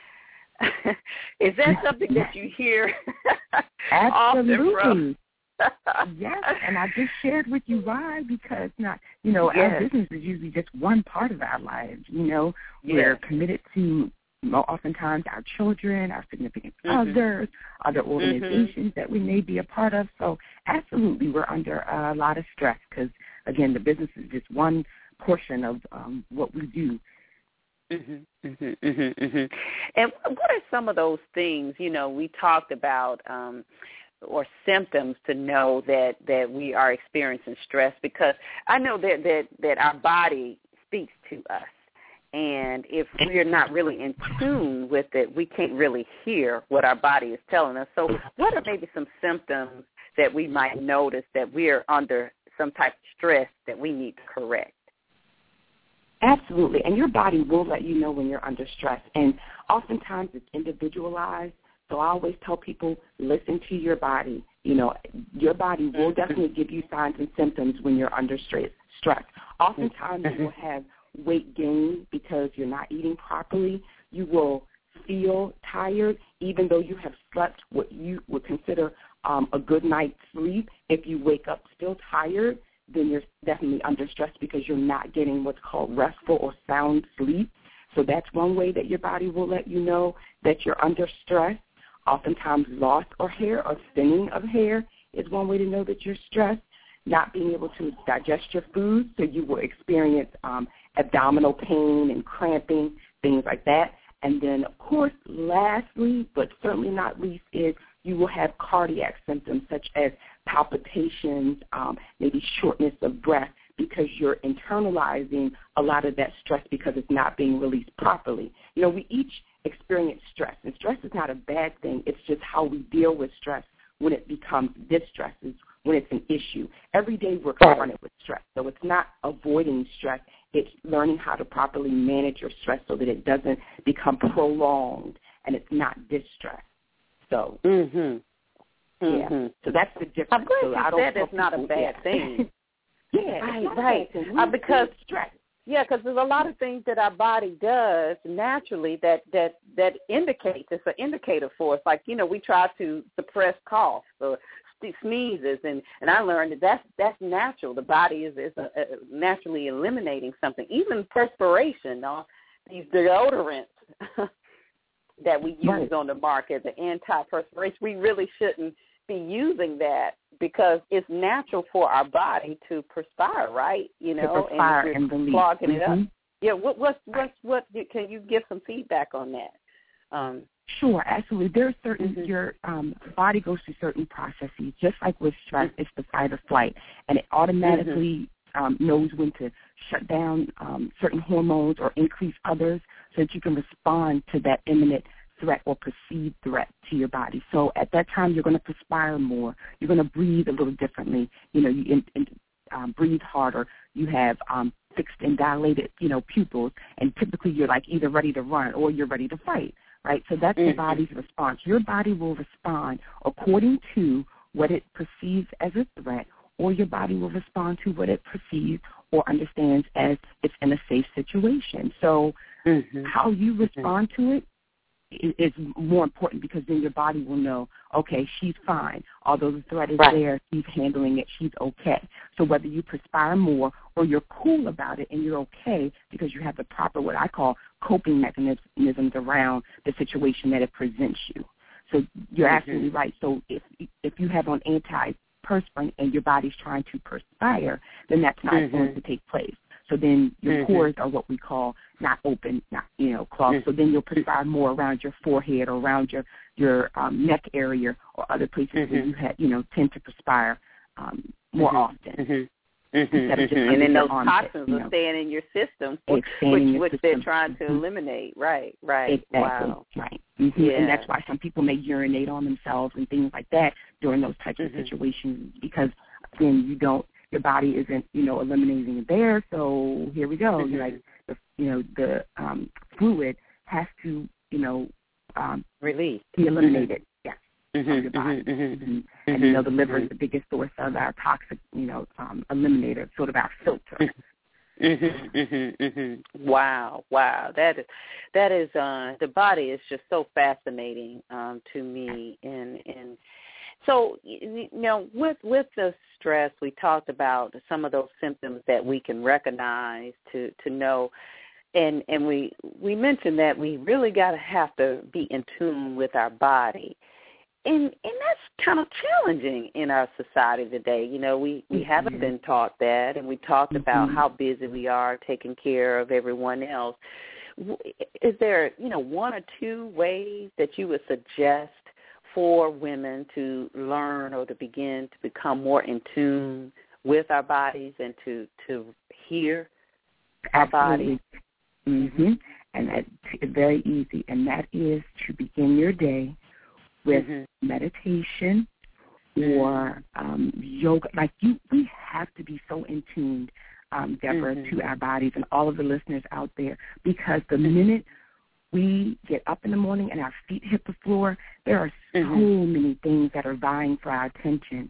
Is that something that you hear Absolutely. often from? Yes, and I just shared with you why, because not, you know, yes. our business is usually just one part of our lives. You know, yes. we're committed to oftentimes our children, our significant mm-hmm. others, other organizations mm-hmm. that we may be a part of. So absolutely, we're under a lot of stress because, again, the business is just one portion of um, what we do. Mm-hmm, mm-hmm, mm-hmm, mm-hmm. And what are some of those things, you know, we talked about um, or symptoms to know that, that we are experiencing stress? Because I know that, that, that our body speaks to us. And if we're not really in tune with it, we can't really hear what our body is telling us. So what are maybe some symptoms that we might notice that we're under some type of stress that we need to correct? Absolutely, and your body will let you know when you're under stress, and oftentimes it's individualized, so I always tell people, listen to your body. You know, your body will definitely give you signs and symptoms when you're under stress, stress. Oftentimes mm-hmm. you will have weight gain because you're not eating properly. You will feel tired even though you have slept what you would consider um, a good night's sleep. If you wake up still tired, then you're definitely under stress because you're not getting what's called restful or sound sleep. So that's one way that your body will let you know that you're under stress. Oftentimes loss of hair or thinning of hair is one way to know that you're stressed. Not being able to digest your food, so you will experience um, abdominal pain and cramping, things like that. And then, of course, lastly, but certainly not least, is you will have cardiac symptoms such as palpitations, um, maybe shortness of breath, because you're internalizing a lot of that stress because it's not being released properly. You know, we each experience stress, and stress is not a bad thing. It's just how we deal with stress when it becomes distress, when it's an issue. Every day we're confronted with stress, so it's not avoiding stress. It's learning how to properly manage your stress so that it doesn't become prolonged and it's not distress. So, mm-hmm. yeah. Mm-hmm. So that's the difference. I'm glad so you I don't said it's not a bad yeah. thing. yeah, right, right. Uh, because stress. Yeah, because there's a lot of things that our body does naturally that that that indicates it's an indicator for us. Like, you know, we try to suppress coughs or sneezes, and, and I learned that that's, that's natural. The body is, is a, a naturally eliminating something. Even perspiration, uh, these deodorants that we use right. on the market, the anti-perspiration, we really shouldn't be using that because it's natural for our body to perspire, right? You know, to perspire and, and clogging mm-hmm. it up. Yeah, what what what what can you give some feedback on that? Um, Sure, absolutely. There are certain, mm-hmm. your um, body goes through certain processes. Just like with stress, mm-hmm. it's the fight or flight, and it automatically mm-hmm. um, knows when to shut down um, certain hormones or increase others so that you can respond to that imminent threat or perceived threat to your body. So at that time, you're going to perspire more. You're going to breathe a little differently. You know, you in, in, um, breathe harder. You have um, fixed and dilated, you know, pupils, and typically you're like either ready to run or you're ready to fight. Right, so that's mm-hmm. the body's response. Your body will respond according to what it perceives as a threat, or your body will respond to what it perceives or understands as it's in a safe situation. So mm-hmm. how you respond mm-hmm. to it is more important because then your body will know, okay, she's fine. Although the threat is right. there, she's handling it, she's okay. So whether you perspire more or you're cool about it and you're okay because you have the proper, what I call, coping mechanisms around the situation that it presents you. So you're mm-hmm. absolutely right. So if if you have on antiperspirant and your body's trying to perspire, then that's not mm-hmm. going to take place. So then your mm-hmm. pores are what we call not open, not, you know, clogged. Mm-hmm. So then you'll perspire more around your forehead or around your, your um, neck area or other places mm-hmm. where you have, you know, tend to perspire um, more mm-hmm. often. Mm-hmm. Mm-hmm. And then those toxins are staying in your system, which, which, which they're trying to mm-hmm. eliminate. Right, right. Exactly, wow. right. Mm-hmm. Yeah. And that's why some people may urinate on themselves and things like that during those types mm-hmm. of situations because, again, you don't, your body isn't, you know, eliminating it there. So here we go. Mm-hmm. You're like, the, you know, the um, fluid has to, you know, um, release, be eliminated. Mm-hmm. Yes, mm-hmm. from your body. Mm-hmm. Mm-hmm. And you know, the liver is the biggest source of our toxic, you know, um, eliminator, sort of our filter. Mm-hmm, mm-hmm, mm-hmm. Wow, wow, that is, that is, uh, the body is just so fascinating um, to me, and and so you know, with with the stress, we talked about some of those symptoms that we can recognize to to know, and and we we mentioned that we really got to have to be in tune with our body. And and that's kind of challenging in our society today. You know, we, we mm-hmm. haven't been taught that, and we talked mm-hmm. about how busy we are taking care of everyone else. Is there, you know, one or two ways that you would suggest for women to learn or to begin to become more in tune with our bodies and to, to hear our bodies? Mm-hmm. And that's very easy, and that is to begin your day with mm-hmm. meditation or um, yoga. Like you, we have to be so in tune, um, Deborah, mm-hmm. to our bodies and all of the listeners out there, because the mm-hmm. minute we get up in the morning and our feet hit the floor, there are so mm-hmm. many things that are vying for our attention.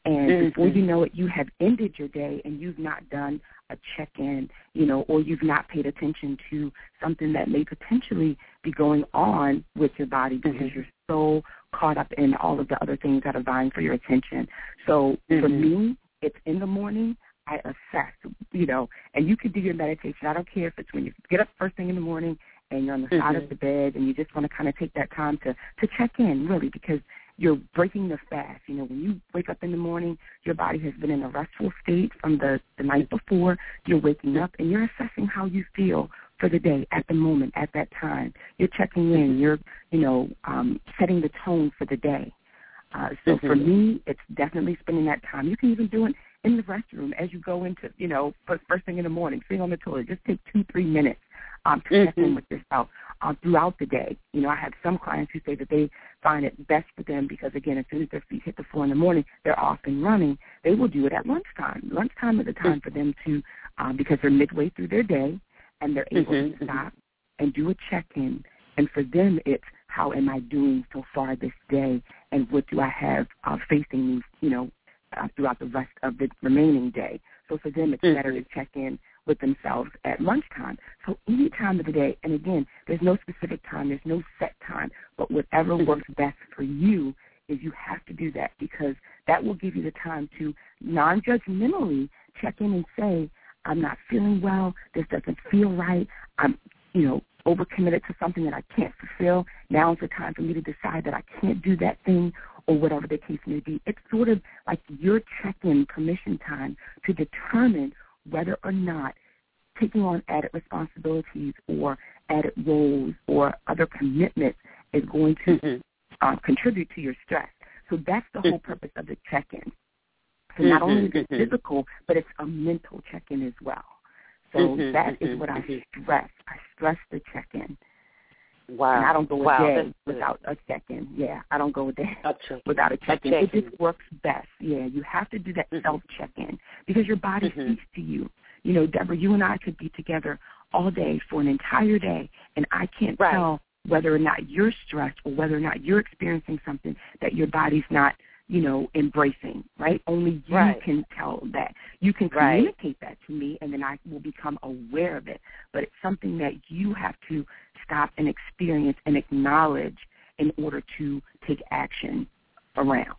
And mm-hmm. before you know it, you have ended your day and you've not done a check-in, you know, or you've not paid attention to something that may potentially be going on with your body because mm-hmm. you're so caught up in all of the other things that are vying for your attention. So mm-hmm. for me, it's in the morning. I assess, you know, and you can do your meditation. I don't care if it's when you get up first thing in the morning and you're on the mm-hmm. side of the bed and you just want to kind of take that time to, to check in, really, because you're breaking the fast. You know, when you wake up in the morning, your body has been in a restful state from the, the night before. You're waking up and you're assessing how you feel for the day at the moment, at that time. You're checking in. You're, you know, um, setting the tone for the day. Uh, so mm-hmm. for me, it's definitely spending that time. You can even do it in the restroom as you go into, you know, first, first thing in the morning, sitting on the toilet. Just take two, three minutes um, to mm-hmm. check in with yourself uh, throughout the day. You know, I have some clients who say that they find it best for them because, again, as soon as their feet hit the floor in the morning, they're off and running. They will do it at lunchtime. Lunchtime is the time for them to, um, because they're midway through their day and they're able mm-hmm. to stop and do a check-in. And for them, it's how am I doing so far this day and what do I have uh, facing me, you know, uh, throughout the rest of the remaining day. So for them, it's mm-hmm. better to check in with themselves at lunchtime. So any time of the day, and again, there's no specific time, there's no set time, but whatever mm-hmm. works best for you is you have to do that because that will give you the time to non-judgmentally check in and say, I'm not feeling well, this doesn't feel right, I'm, you know, overcommitted to something that I can't fulfill. Now is the time for me to decide that I can't do that thing or whatever the case may be. It's sort of like your check-in permission time to determine whether or not taking on added responsibilities or added roles or other commitments is going to mm-hmm. uh, contribute to your stress. So that's the whole purpose of the check-in. So not mm-hmm. only is it physical, but it's a mental check-in as well. So mm-hmm, that is mm-hmm, what I stress. I stress the check-in. Wow. And I don't go a wow, day without a check-in. Yeah, I don't go a day without a check-in. It just works best. Yeah, you have to do that mm-hmm. self-check-in because your body mm-hmm. speaks to you. You know, Deborah, you and I could be together all day for an entire day, and I can't right. tell whether or not you're stressed or whether or not you're experiencing something that your body's not, you know, embracing, right? Only you right. can tell that. You can communicate right. that to me, and then I will become aware of it. But it's something that you have to stop and experience and acknowledge in order to take action around.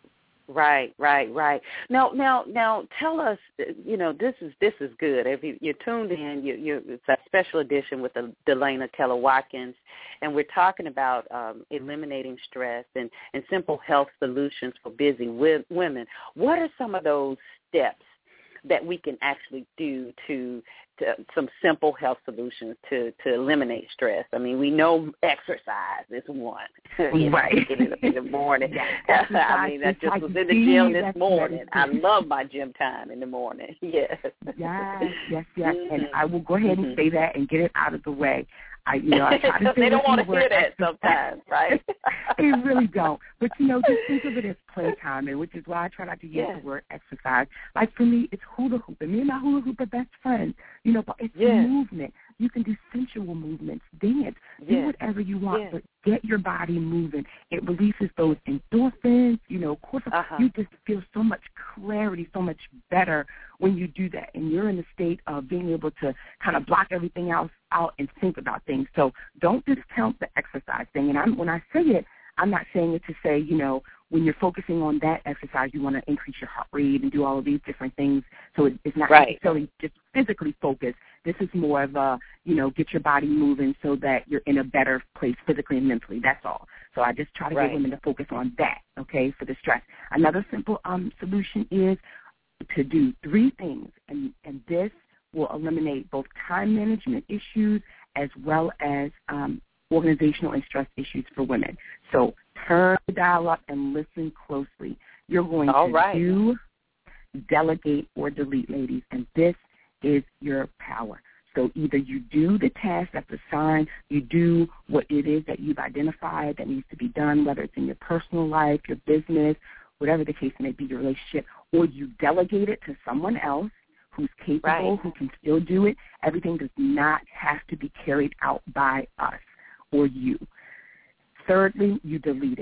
Right, right, right. Now, now, now, tell us. You know, this is this is good. If you, you're tuned in, you, you, it's a special edition with the, Delana Keller Watkins, and we're talking about um, eliminating stress and, and simple health solutions for busy wi- women. What are some of those steps that we can actually do to, to some simple health solutions to, to eliminate stress? I mean, we know exercise is one. you know, right. Getting up in the morning. Yes, I mean, I just like was in the gym this morning. I love my gym time in the morning. Yes. Yes, yes, yes. Mm-hmm. And I will go ahead and mm-hmm. say that and get it out of the way. I, you know, I try to they don't want to hear that sometimes, right? They really don't. But, you know, just think of it as playtime, and which is why I try not to use yes. the word exercise. Like, for me, it's hula hooping. Me and my hula hoop are best friends. You know, but it's yes. movement. You can do sensual movements, dance, yes. do whatever you want, yes. but get your body moving. It releases those endorphins, you know, cortisol. Uh-huh. You just feel so much clarity, so much better when you do that. And you're in the state of being able to kind of block everything else out and think about things. So don't discount the exercise thing. And I'm, when I say it, I'm not saying it to say, you know, when you're focusing on that exercise, you want to increase your heart rate and do all of these different things. So it, it's not right. necessarily just physically focused. This is more of a, you know, get your body moving so that you're in a better place physically and mentally. That's all. So I just try to right. get women to focus on that, okay, for the stress. Another simple um, solution is to do three things, and, and this will eliminate both time management issues as well as um, organizational and stress issues for women. So turn the dial up and listen closely. You're going All to right. do, delegate, or delete, ladies, and this is your power. So either you do the task that's assigned, you do what it is that you've identified that needs to be done, whether it's in your personal life, your business, whatever the case may be, your relationship, or you delegate it to someone else who's capable, right. who can still do it. Everything does not have to be carried out by us or you. Thirdly, you delete it.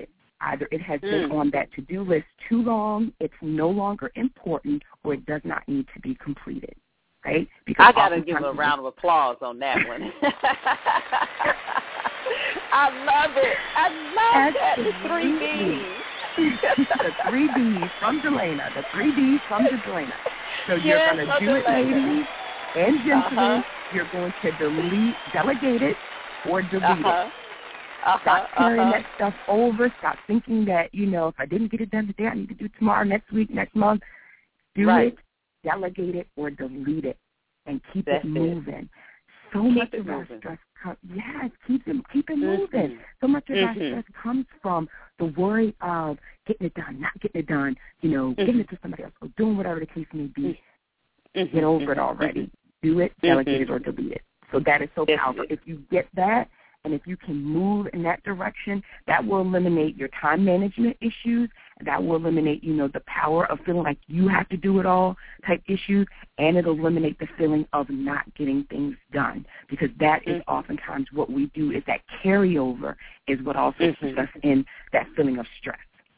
Either it has mm. been on that to-do list too long, it's no longer important, or it does not need to be completed, right? Because I got to give a round of applause on that one. I love it. I love that. The three B's. The three B's from Delana. The three B's from Delana. So yes, you're going to do it, ladies and gentlemen. Uh-huh. You're going to delete, delegate it, or delete uh-huh. it. Uh-huh. Stop carrying uh-huh. that stuff over. Stop thinking that, you know, if I didn't get it done today, I need to do it tomorrow, next week, next month. Do right. it, delegate it, or delete it, and keep That's it moving. It. So keep much it of moving. our stress comes, yes, keep it, keep it mm-hmm. moving. So much of mm-hmm. our stress comes from the worry of getting it done, not getting it done, you know, mm-hmm. giving it to somebody else, or doing whatever the case may be. Mm-hmm. Get over mm-hmm. it already. Do it, delegate it, or delete it. So that is so powerful. If you get that, and if you can move in that direction, that will eliminate your time management issues. That will eliminate, you know, the power of feeling like you have to do it all type issues, and it'll eliminate the feeling of not getting things done, because that is mm-hmm. oftentimes what we do is that carryover is what also mm-hmm. puts us in that feeling of stress.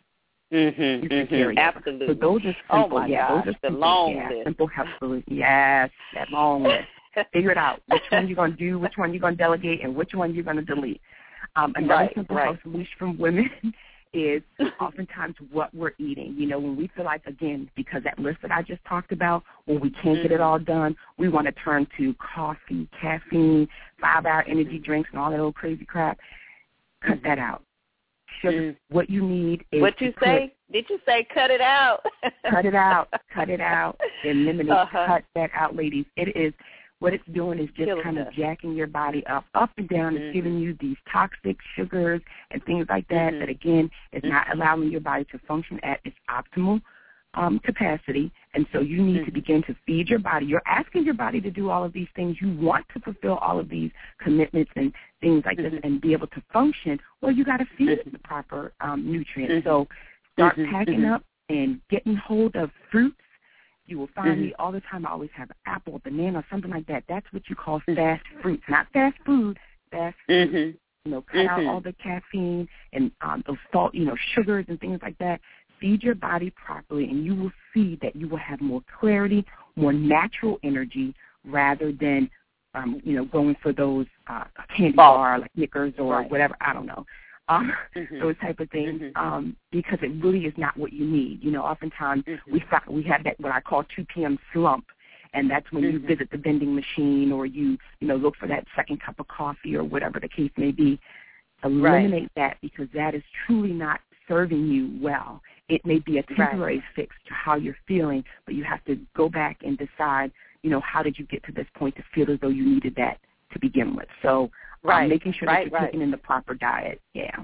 Mm-hmm, mm-hmm, absolutely. So those are simple. Oh my yeah, gosh, those are the simple, long yeah, list. Simple, helpful. Yes, that long list. Figure it out. Which one you're going to do, which one you're going to delegate, and which one you're going to delete. Um, another right, simple right. health solution from women is oftentimes what we're eating. You know, when we feel like, again, because that list that I just talked about, when we can't mm-hmm. get it all done, we want to turn to coffee, caffeine, five-hour energy drinks, and all that old crazy crap. Cut mm-hmm. that out. Sugar, mm-hmm. what you need is what you say? Put, Did you say cut it out? cut it out. Cut it out. Eliminate. Uh-huh. Cut that out, ladies. It is. What it's doing is just Kill kind us. of jacking your body up, up and down. Mm-hmm. It's giving you these toxic sugars and things like that mm-hmm. that, again, is mm-hmm. not allowing your body to function at its optimal um, capacity. And so you need mm-hmm. to begin to feed your body. You're asking your body to do all of these things. You want to fulfill all of these commitments and things like mm-hmm. this and be able to function. Well, you got to feed mm-hmm. the proper um, nutrients. Mm-hmm. So start mm-hmm. packing mm-hmm. up and getting hold of fruits. You will find mm-hmm. me all the time. I always have an apple, banana, something like that. That's what you call fast fruits, not fast food, fast fruit. Mm-hmm. You know, cut mm-hmm. out all the caffeine and um, those salt, you know, sugars and things like that. Feed your body properly, and you will see that you will have more clarity, more natural energy, rather than, um, you know, going for those uh, candy oh. bar like Snickers or right. whatever. I don't know. Um, mm-hmm. those type of things, mm-hmm. um, because it really is not what you need. You know, oftentimes mm-hmm. we find, we have that what I call two p.m. slump, and that's when mm-hmm. you visit the vending machine or you, you know, look for that second cup of coffee or whatever the case may be. Eliminate right. that, because that is truly not serving you well. It may be a temporary right. fix to how you're feeling, but you have to go back and decide, you know, how did you get to this point to feel as though you needed that to begin with. So right. um, making sure right, that you're right. taking in the proper diet, yeah.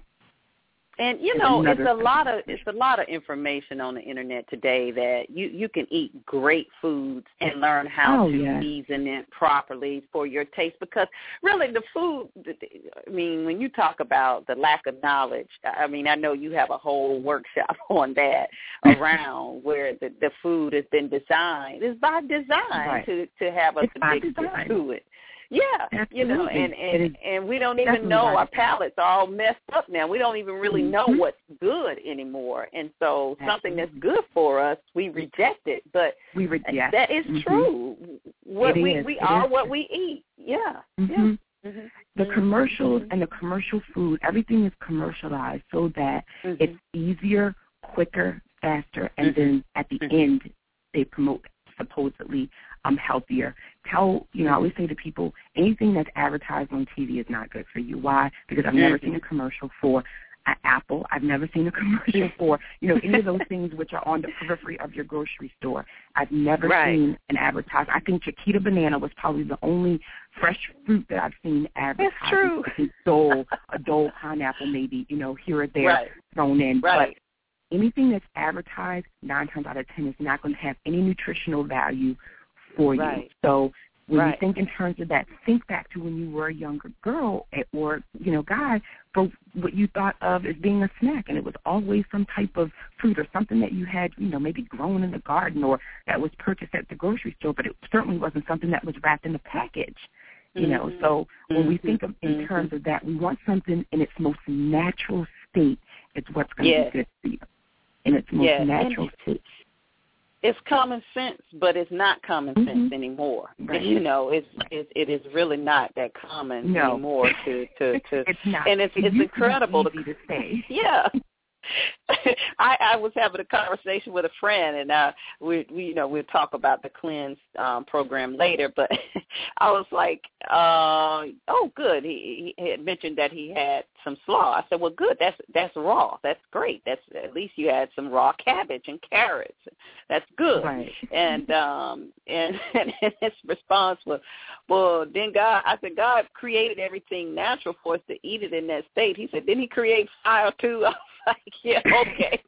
And you It's know, it's a thing. lot of it's a lot of information on the internet today that you, you can eat great foods and learn how oh, to yes. season it properly for your taste. Because really, the food, I mean, when you talk about the lack of knowledge, I mean, I know you have a whole workshop on that around where the, the food has been designed. It's by design right. to to have us it's addicted to it. Yeah, Absolutely. you know, and, and, and we don't even know, right. our palates are all messed up now. We don't even really know mm-hmm. what's good anymore. And so Absolutely. something that's good for us, we reject it. But we re- yes. that is mm-hmm. true. What it we is. we it are is. what we eat. Yeah. Mm-hmm. yeah. Mm-hmm. The commercials mm-hmm. and the commercial food, everything is commercialized so that mm-hmm. it's easier, quicker, faster, and mm-hmm. then at the mm-hmm. end they promote supposedly um, healthier. Tell, you know, I always say to people, anything that's advertised on T V is not good for you. Why? Because I've never mm-hmm. seen a commercial for an apple. I've never seen a commercial for, you know, any of those things which are on the periphery of your grocery store. I've never right. seen an advertisement. I think Chiquita Banana was probably the only fresh fruit that I've seen advertised. That's true. A dole, a dole pineapple maybe, you know, here or there right. thrown in. Right. But anything that's advertised, nine times out of ten, is not going to have any nutritional value for right. you. So when right. you think in terms of that, think back to when you were a younger girl or, you know, guy, for what you thought of as being a snack, and it was always some type of fruit or something that you had, you know, maybe grown in the garden or that was purchased at the grocery store, but it certainly wasn't something that was wrapped in a package. You know, mm-hmm. so when we think of in mm-hmm. terms of that, we want something in its most natural state It's what's going to yes. be good for you. And it's most yes. natural, and too. It's common sense, but it's not common mm-hmm. sense anymore. Right. You know, it's, it's it is really not that common no. anymore to, to, to it's not. And it's it it's incredible to, be easy to say. Yeah. I, I was having a conversation with a friend, and uh, we, we, you know, we'll talk about the cleanse um, program later. But I was like, uh, "Oh, good." He, he had mentioned that he had some slaw. I said, "Well, good. That's that's raw. That's great. That's at least you had some raw cabbage and carrots. That's good." Right. And um, and, and his response was, "Well, then God," I said, "God created everything natural for us to eat it in that state." He said, "Didn't He create fire too?" I was like, "Yeah, okay."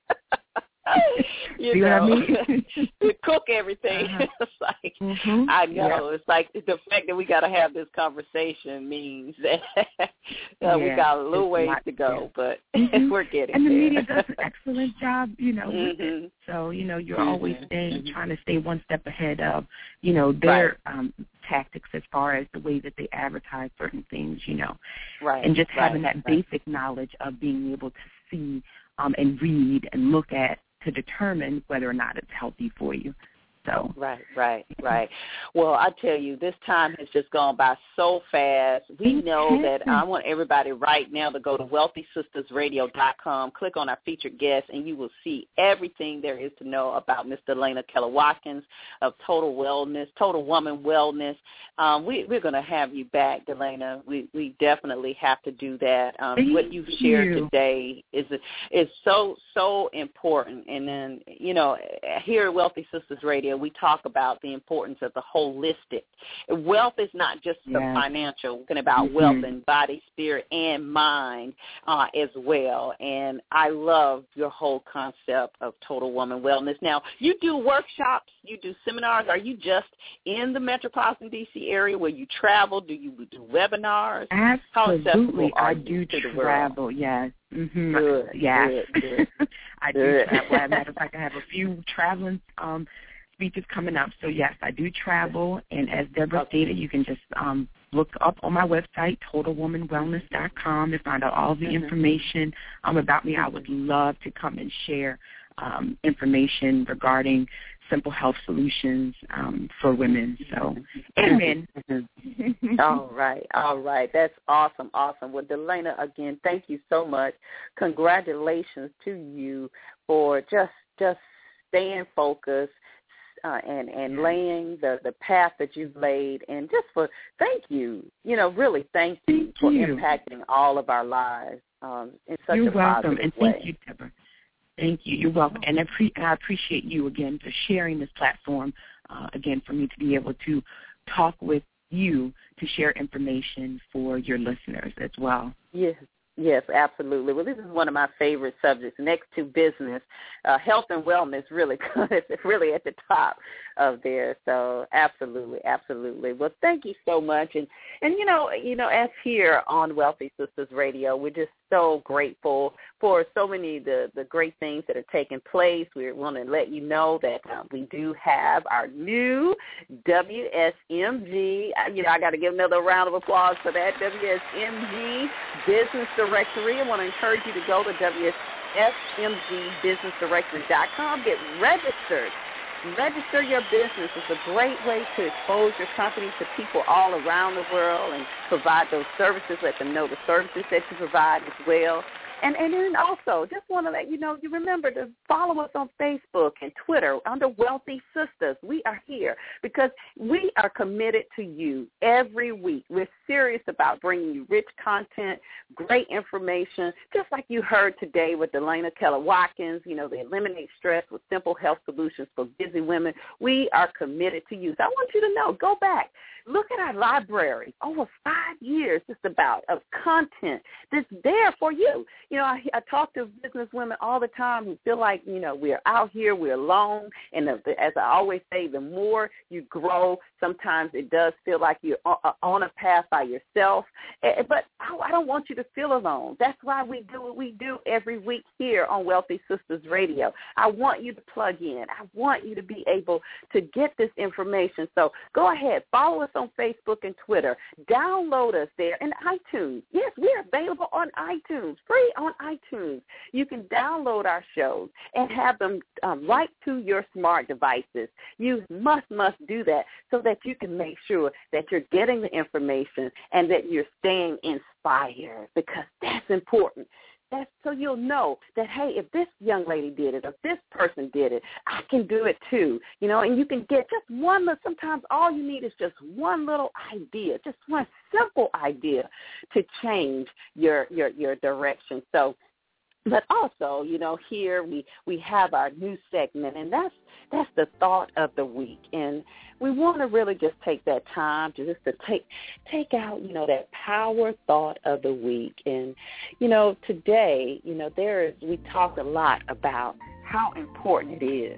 you See know, what I mean? to cook everything. Uh-huh. It's like, mm-hmm. I know. Yeah. It's like the fact that we got to have this conversation means that uh, yeah, we got a little ways lot, to go, yeah. but mm-hmm. we're getting and the there. media does an excellent job, you know, with mm-hmm. it. So, you know, you're mm-hmm. always staying, mm-hmm. trying to stay one step ahead of, you know, their right. um, tactics as far as the way that they advertise certain things, you know. Right. And just right. having that right. basic knowledge of being able to see um, and read and look at to determine whether or not it's healthy for you. So right, right, right. Well, I tell you, this time has just gone by so fast. We know that I want everybody right now to go to wealthy sisters radio dot com, click on our featured guest, and you will see everything there is to know about Miss Delayna Keller Watkins of Total Wellness, Total Woman Wellness. Um, we, we're going to have you back, Delayna. We we definitely have to do that. Um, what you've shared you. today is is so so important. And then you know, here at Wealthy Sisters Radio, we talk about the importance of the holistic. Wealth is not just the yes. financial. We're talking about mm-hmm. wealth in body, spirit, and mind uh, as well. And I love your whole concept of Total Woman Wellness. Now, you do workshops, you do seminars. Are you just in the metropolitan D C area where you travel? Do you do webinars? Absolutely. How I do travel, yes. Mm-hmm. Good, yes. good, good. I do good. travel. As a matter of fact, I have a few traveling um, speeches coming up. So, yes, I do travel. And as Deborah okay. stated, you can just um, look up on my website, total woman wellness dot com, and find out all the mm-hmm. information um, about me. I would love to come and share um, information regarding simple health solutions um, for women. So, and men. all right, all right. That's awesome, awesome. Well, Delayna, again, thank you so much. Congratulations to you for just just staying focused uh, and and laying the, the path that you've laid, and just for thank you. You know, really, thank you thank for you. impacting all of our lives um, in such You're a welcome, positive and way. thank you, Deborah. Thank you. You're welcome. And I, pre- I appreciate you, again, for sharing this platform, uh, again, for me to be able to talk with you to share information for your listeners as well. Yes. Yes, absolutely. Well, this is one of my favorite subjects, next to business. Uh, health and wellness really it's really at the top of there. So absolutely, absolutely. Well, thank you so much. And, and you know, you know, as here on Wealthy Sisters Radio, we're just so grateful for so many of the, the great things that are taking place. We want to let you know that uh, we do have our new W S M G. You know, I got to give another round of applause for that, W S M G Business Directory. I want to encourage you to go to W S M G business directory dot com. Get registered. Register your business. It's a great way to expose your company to people all around the world and provide those services. Let them know the services that you provide as well. And and then also, just want to let you know, you remember to follow us on Facebook and Twitter under Wealthy Sisters. We are here because we are committed to you every week. We're serious about bringing you rich content, great information, just like you heard today with Delayna Keller Watkins, you know, they eliminate stress with simple health solutions for busy women. We are committed to you. So I want you to know, go back. Look at our library, over five years just about, of content that's there for you. You know, I, I talk to business women all the time who feel like, you know, we're out here, we're alone, and the, the, as I always say, the more you grow, sometimes it does feel like you're on a path by yourself. But I don't want you to feel alone. That's why we do what we do every week here on Wealthy Sisters Radio. I want you to plug in. I want you to be able to get this information. So go ahead, follow us on Facebook and Twitter. Download us there in iTunes. Yes, we're available on iTunes, free on iTunes. You can download our shows and have them um, right to your smart devices. You must, must do that so that you can make sure that you're getting the information and that you're staying inspired, because that's important. That's so you'll know that, hey, if this young lady did it, if this person did it, I can do it too, you know, and you can get just one little, sometimes all you need is just one little idea, just one simple idea to change your, your, your direction. So, but also, you know, here we, we have our new segment, and that's that's the thought of the week. And we want to really just take that time to just to take take out, you know, that power thought of the week. And, you know, today, you know, there is, we talk a lot about how important it is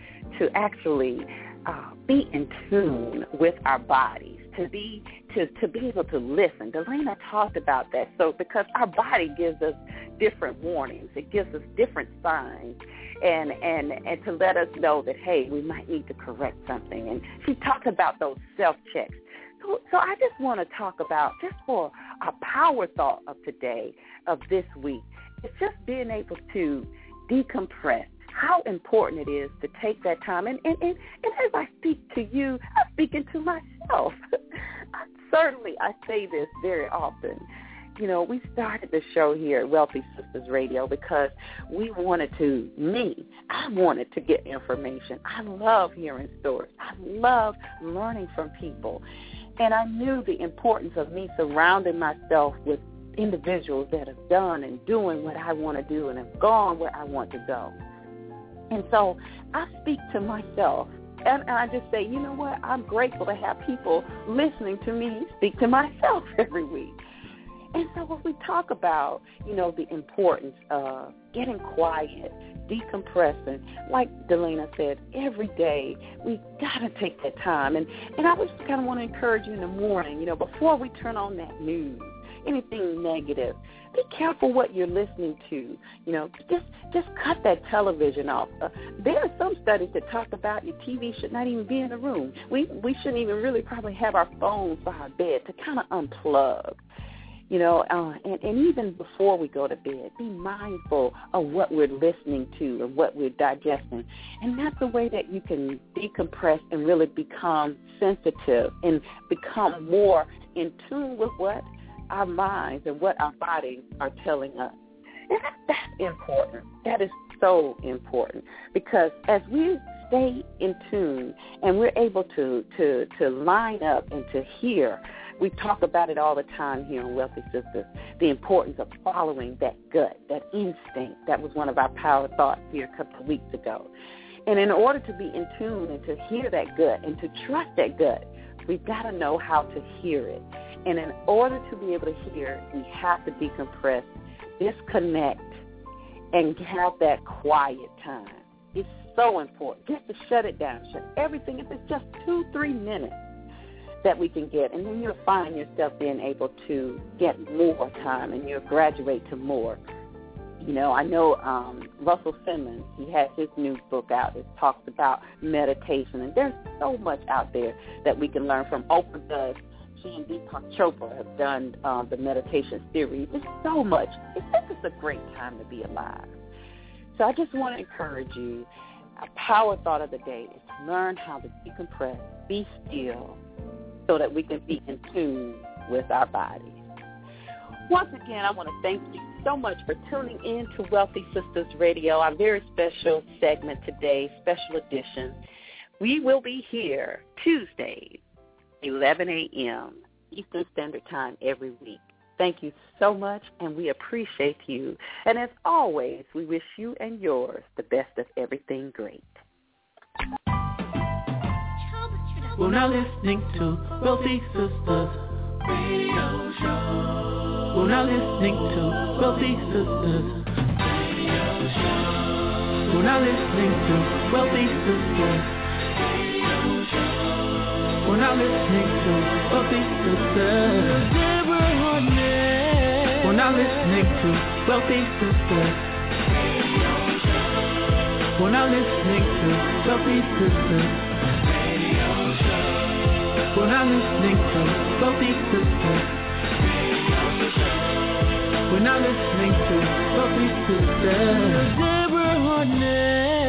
to actually uh, be in tune with our bodies. To be to, to be able to listen. Delana talked about that. So because our body gives us different warnings, it gives us different signs, and and and to let us know that, hey, we might need to correct something. And she talked about those self checks. So, so I just want to talk about, just for our power thought of today, of this week, it's just being able to decompress. How important it is to take that time. And, and, and, and as I speak to you, I'm speaking to myself. Certainly, I say this very often. You know, we started the show here at Wealthy Sistas Radio because we wanted to, me, I wanted to get information. I love hearing stories. I love learning from people. And I knew the importance of me surrounding myself with individuals that have done and doing what I want to do and have gone where I want to go. And so I speak to myself, and, and I just say, you know what, I'm grateful to have people listening to me speak to myself every week. And so when we talk about, you know, the importance of getting quiet, decompressing, like Delana said, every day we got to take that time. And, and I just kind of want to encourage you in the morning, you know, before we turn on that news, anything negative, be careful what you're listening to. You know, just just cut that television off. Uh, there are some studies that talk about your T V should not even be in the room. We we shouldn't even really probably have our phones by our bed, to kind of unplug. You know, uh, and, and even before we go to bed, be mindful of what we're listening to and what we're digesting. And that's a way that you can decompress and really become sensitive and become more in tune with what our minds and what our bodies are telling us. And that, that's important. That is so important, because as we stay in tune and we're able to, to, to line up and to hear, we talk about it all the time here on Wealthy Sistas, the importance of following that gut, that instinct. That was one of our power thoughts here a couple of weeks ago. And in order to be in tune and to hear that gut and to trust that gut, we've got to know how to hear it. And in order to be able to hear, we have to decompress, disconnect, and have that quiet time. It's so important. Just to shut it down, shut everything. If it's just two, three minutes that we can get, and then you'll find yourself being able to get more time, and you'll graduate to more. You know, I know um, Russell Simmons, he has his new book out. It talks about meditation, and there's so much out there that we can learn from. Oprah does. She and Deepak Chopra have done um, the meditation series. There's so much. It's just a great time to be alive. So I just want to encourage you. Our power thought of the day is to learn how to decompress, be still, so that we can be in tune with our bodies. Once again, I want to thank you so much for tuning in to Wealthy Sistas Radio, our very special segment today, special edition. We will be here Tuesdays, eleven a.m. Eastern Standard Time every week. Thank you so much, and we appreciate you. And as always, we wish you and yours the best of everything great. We're now listening to Wealthy Sistas Radio Show. We're now listening to Wealthy Sistas Radio Show. We're now listening to Wealthy Sistas Radio Show. We're now listening to Wealthy Sistas. We're now listening to Wealthy Sistas Radio Show. We're now listening to Wealthy Sistas Radio Show. We're not listening to Wealthy Sistas. We're not listening to Wealthy Sistas. Deborah Hardnett.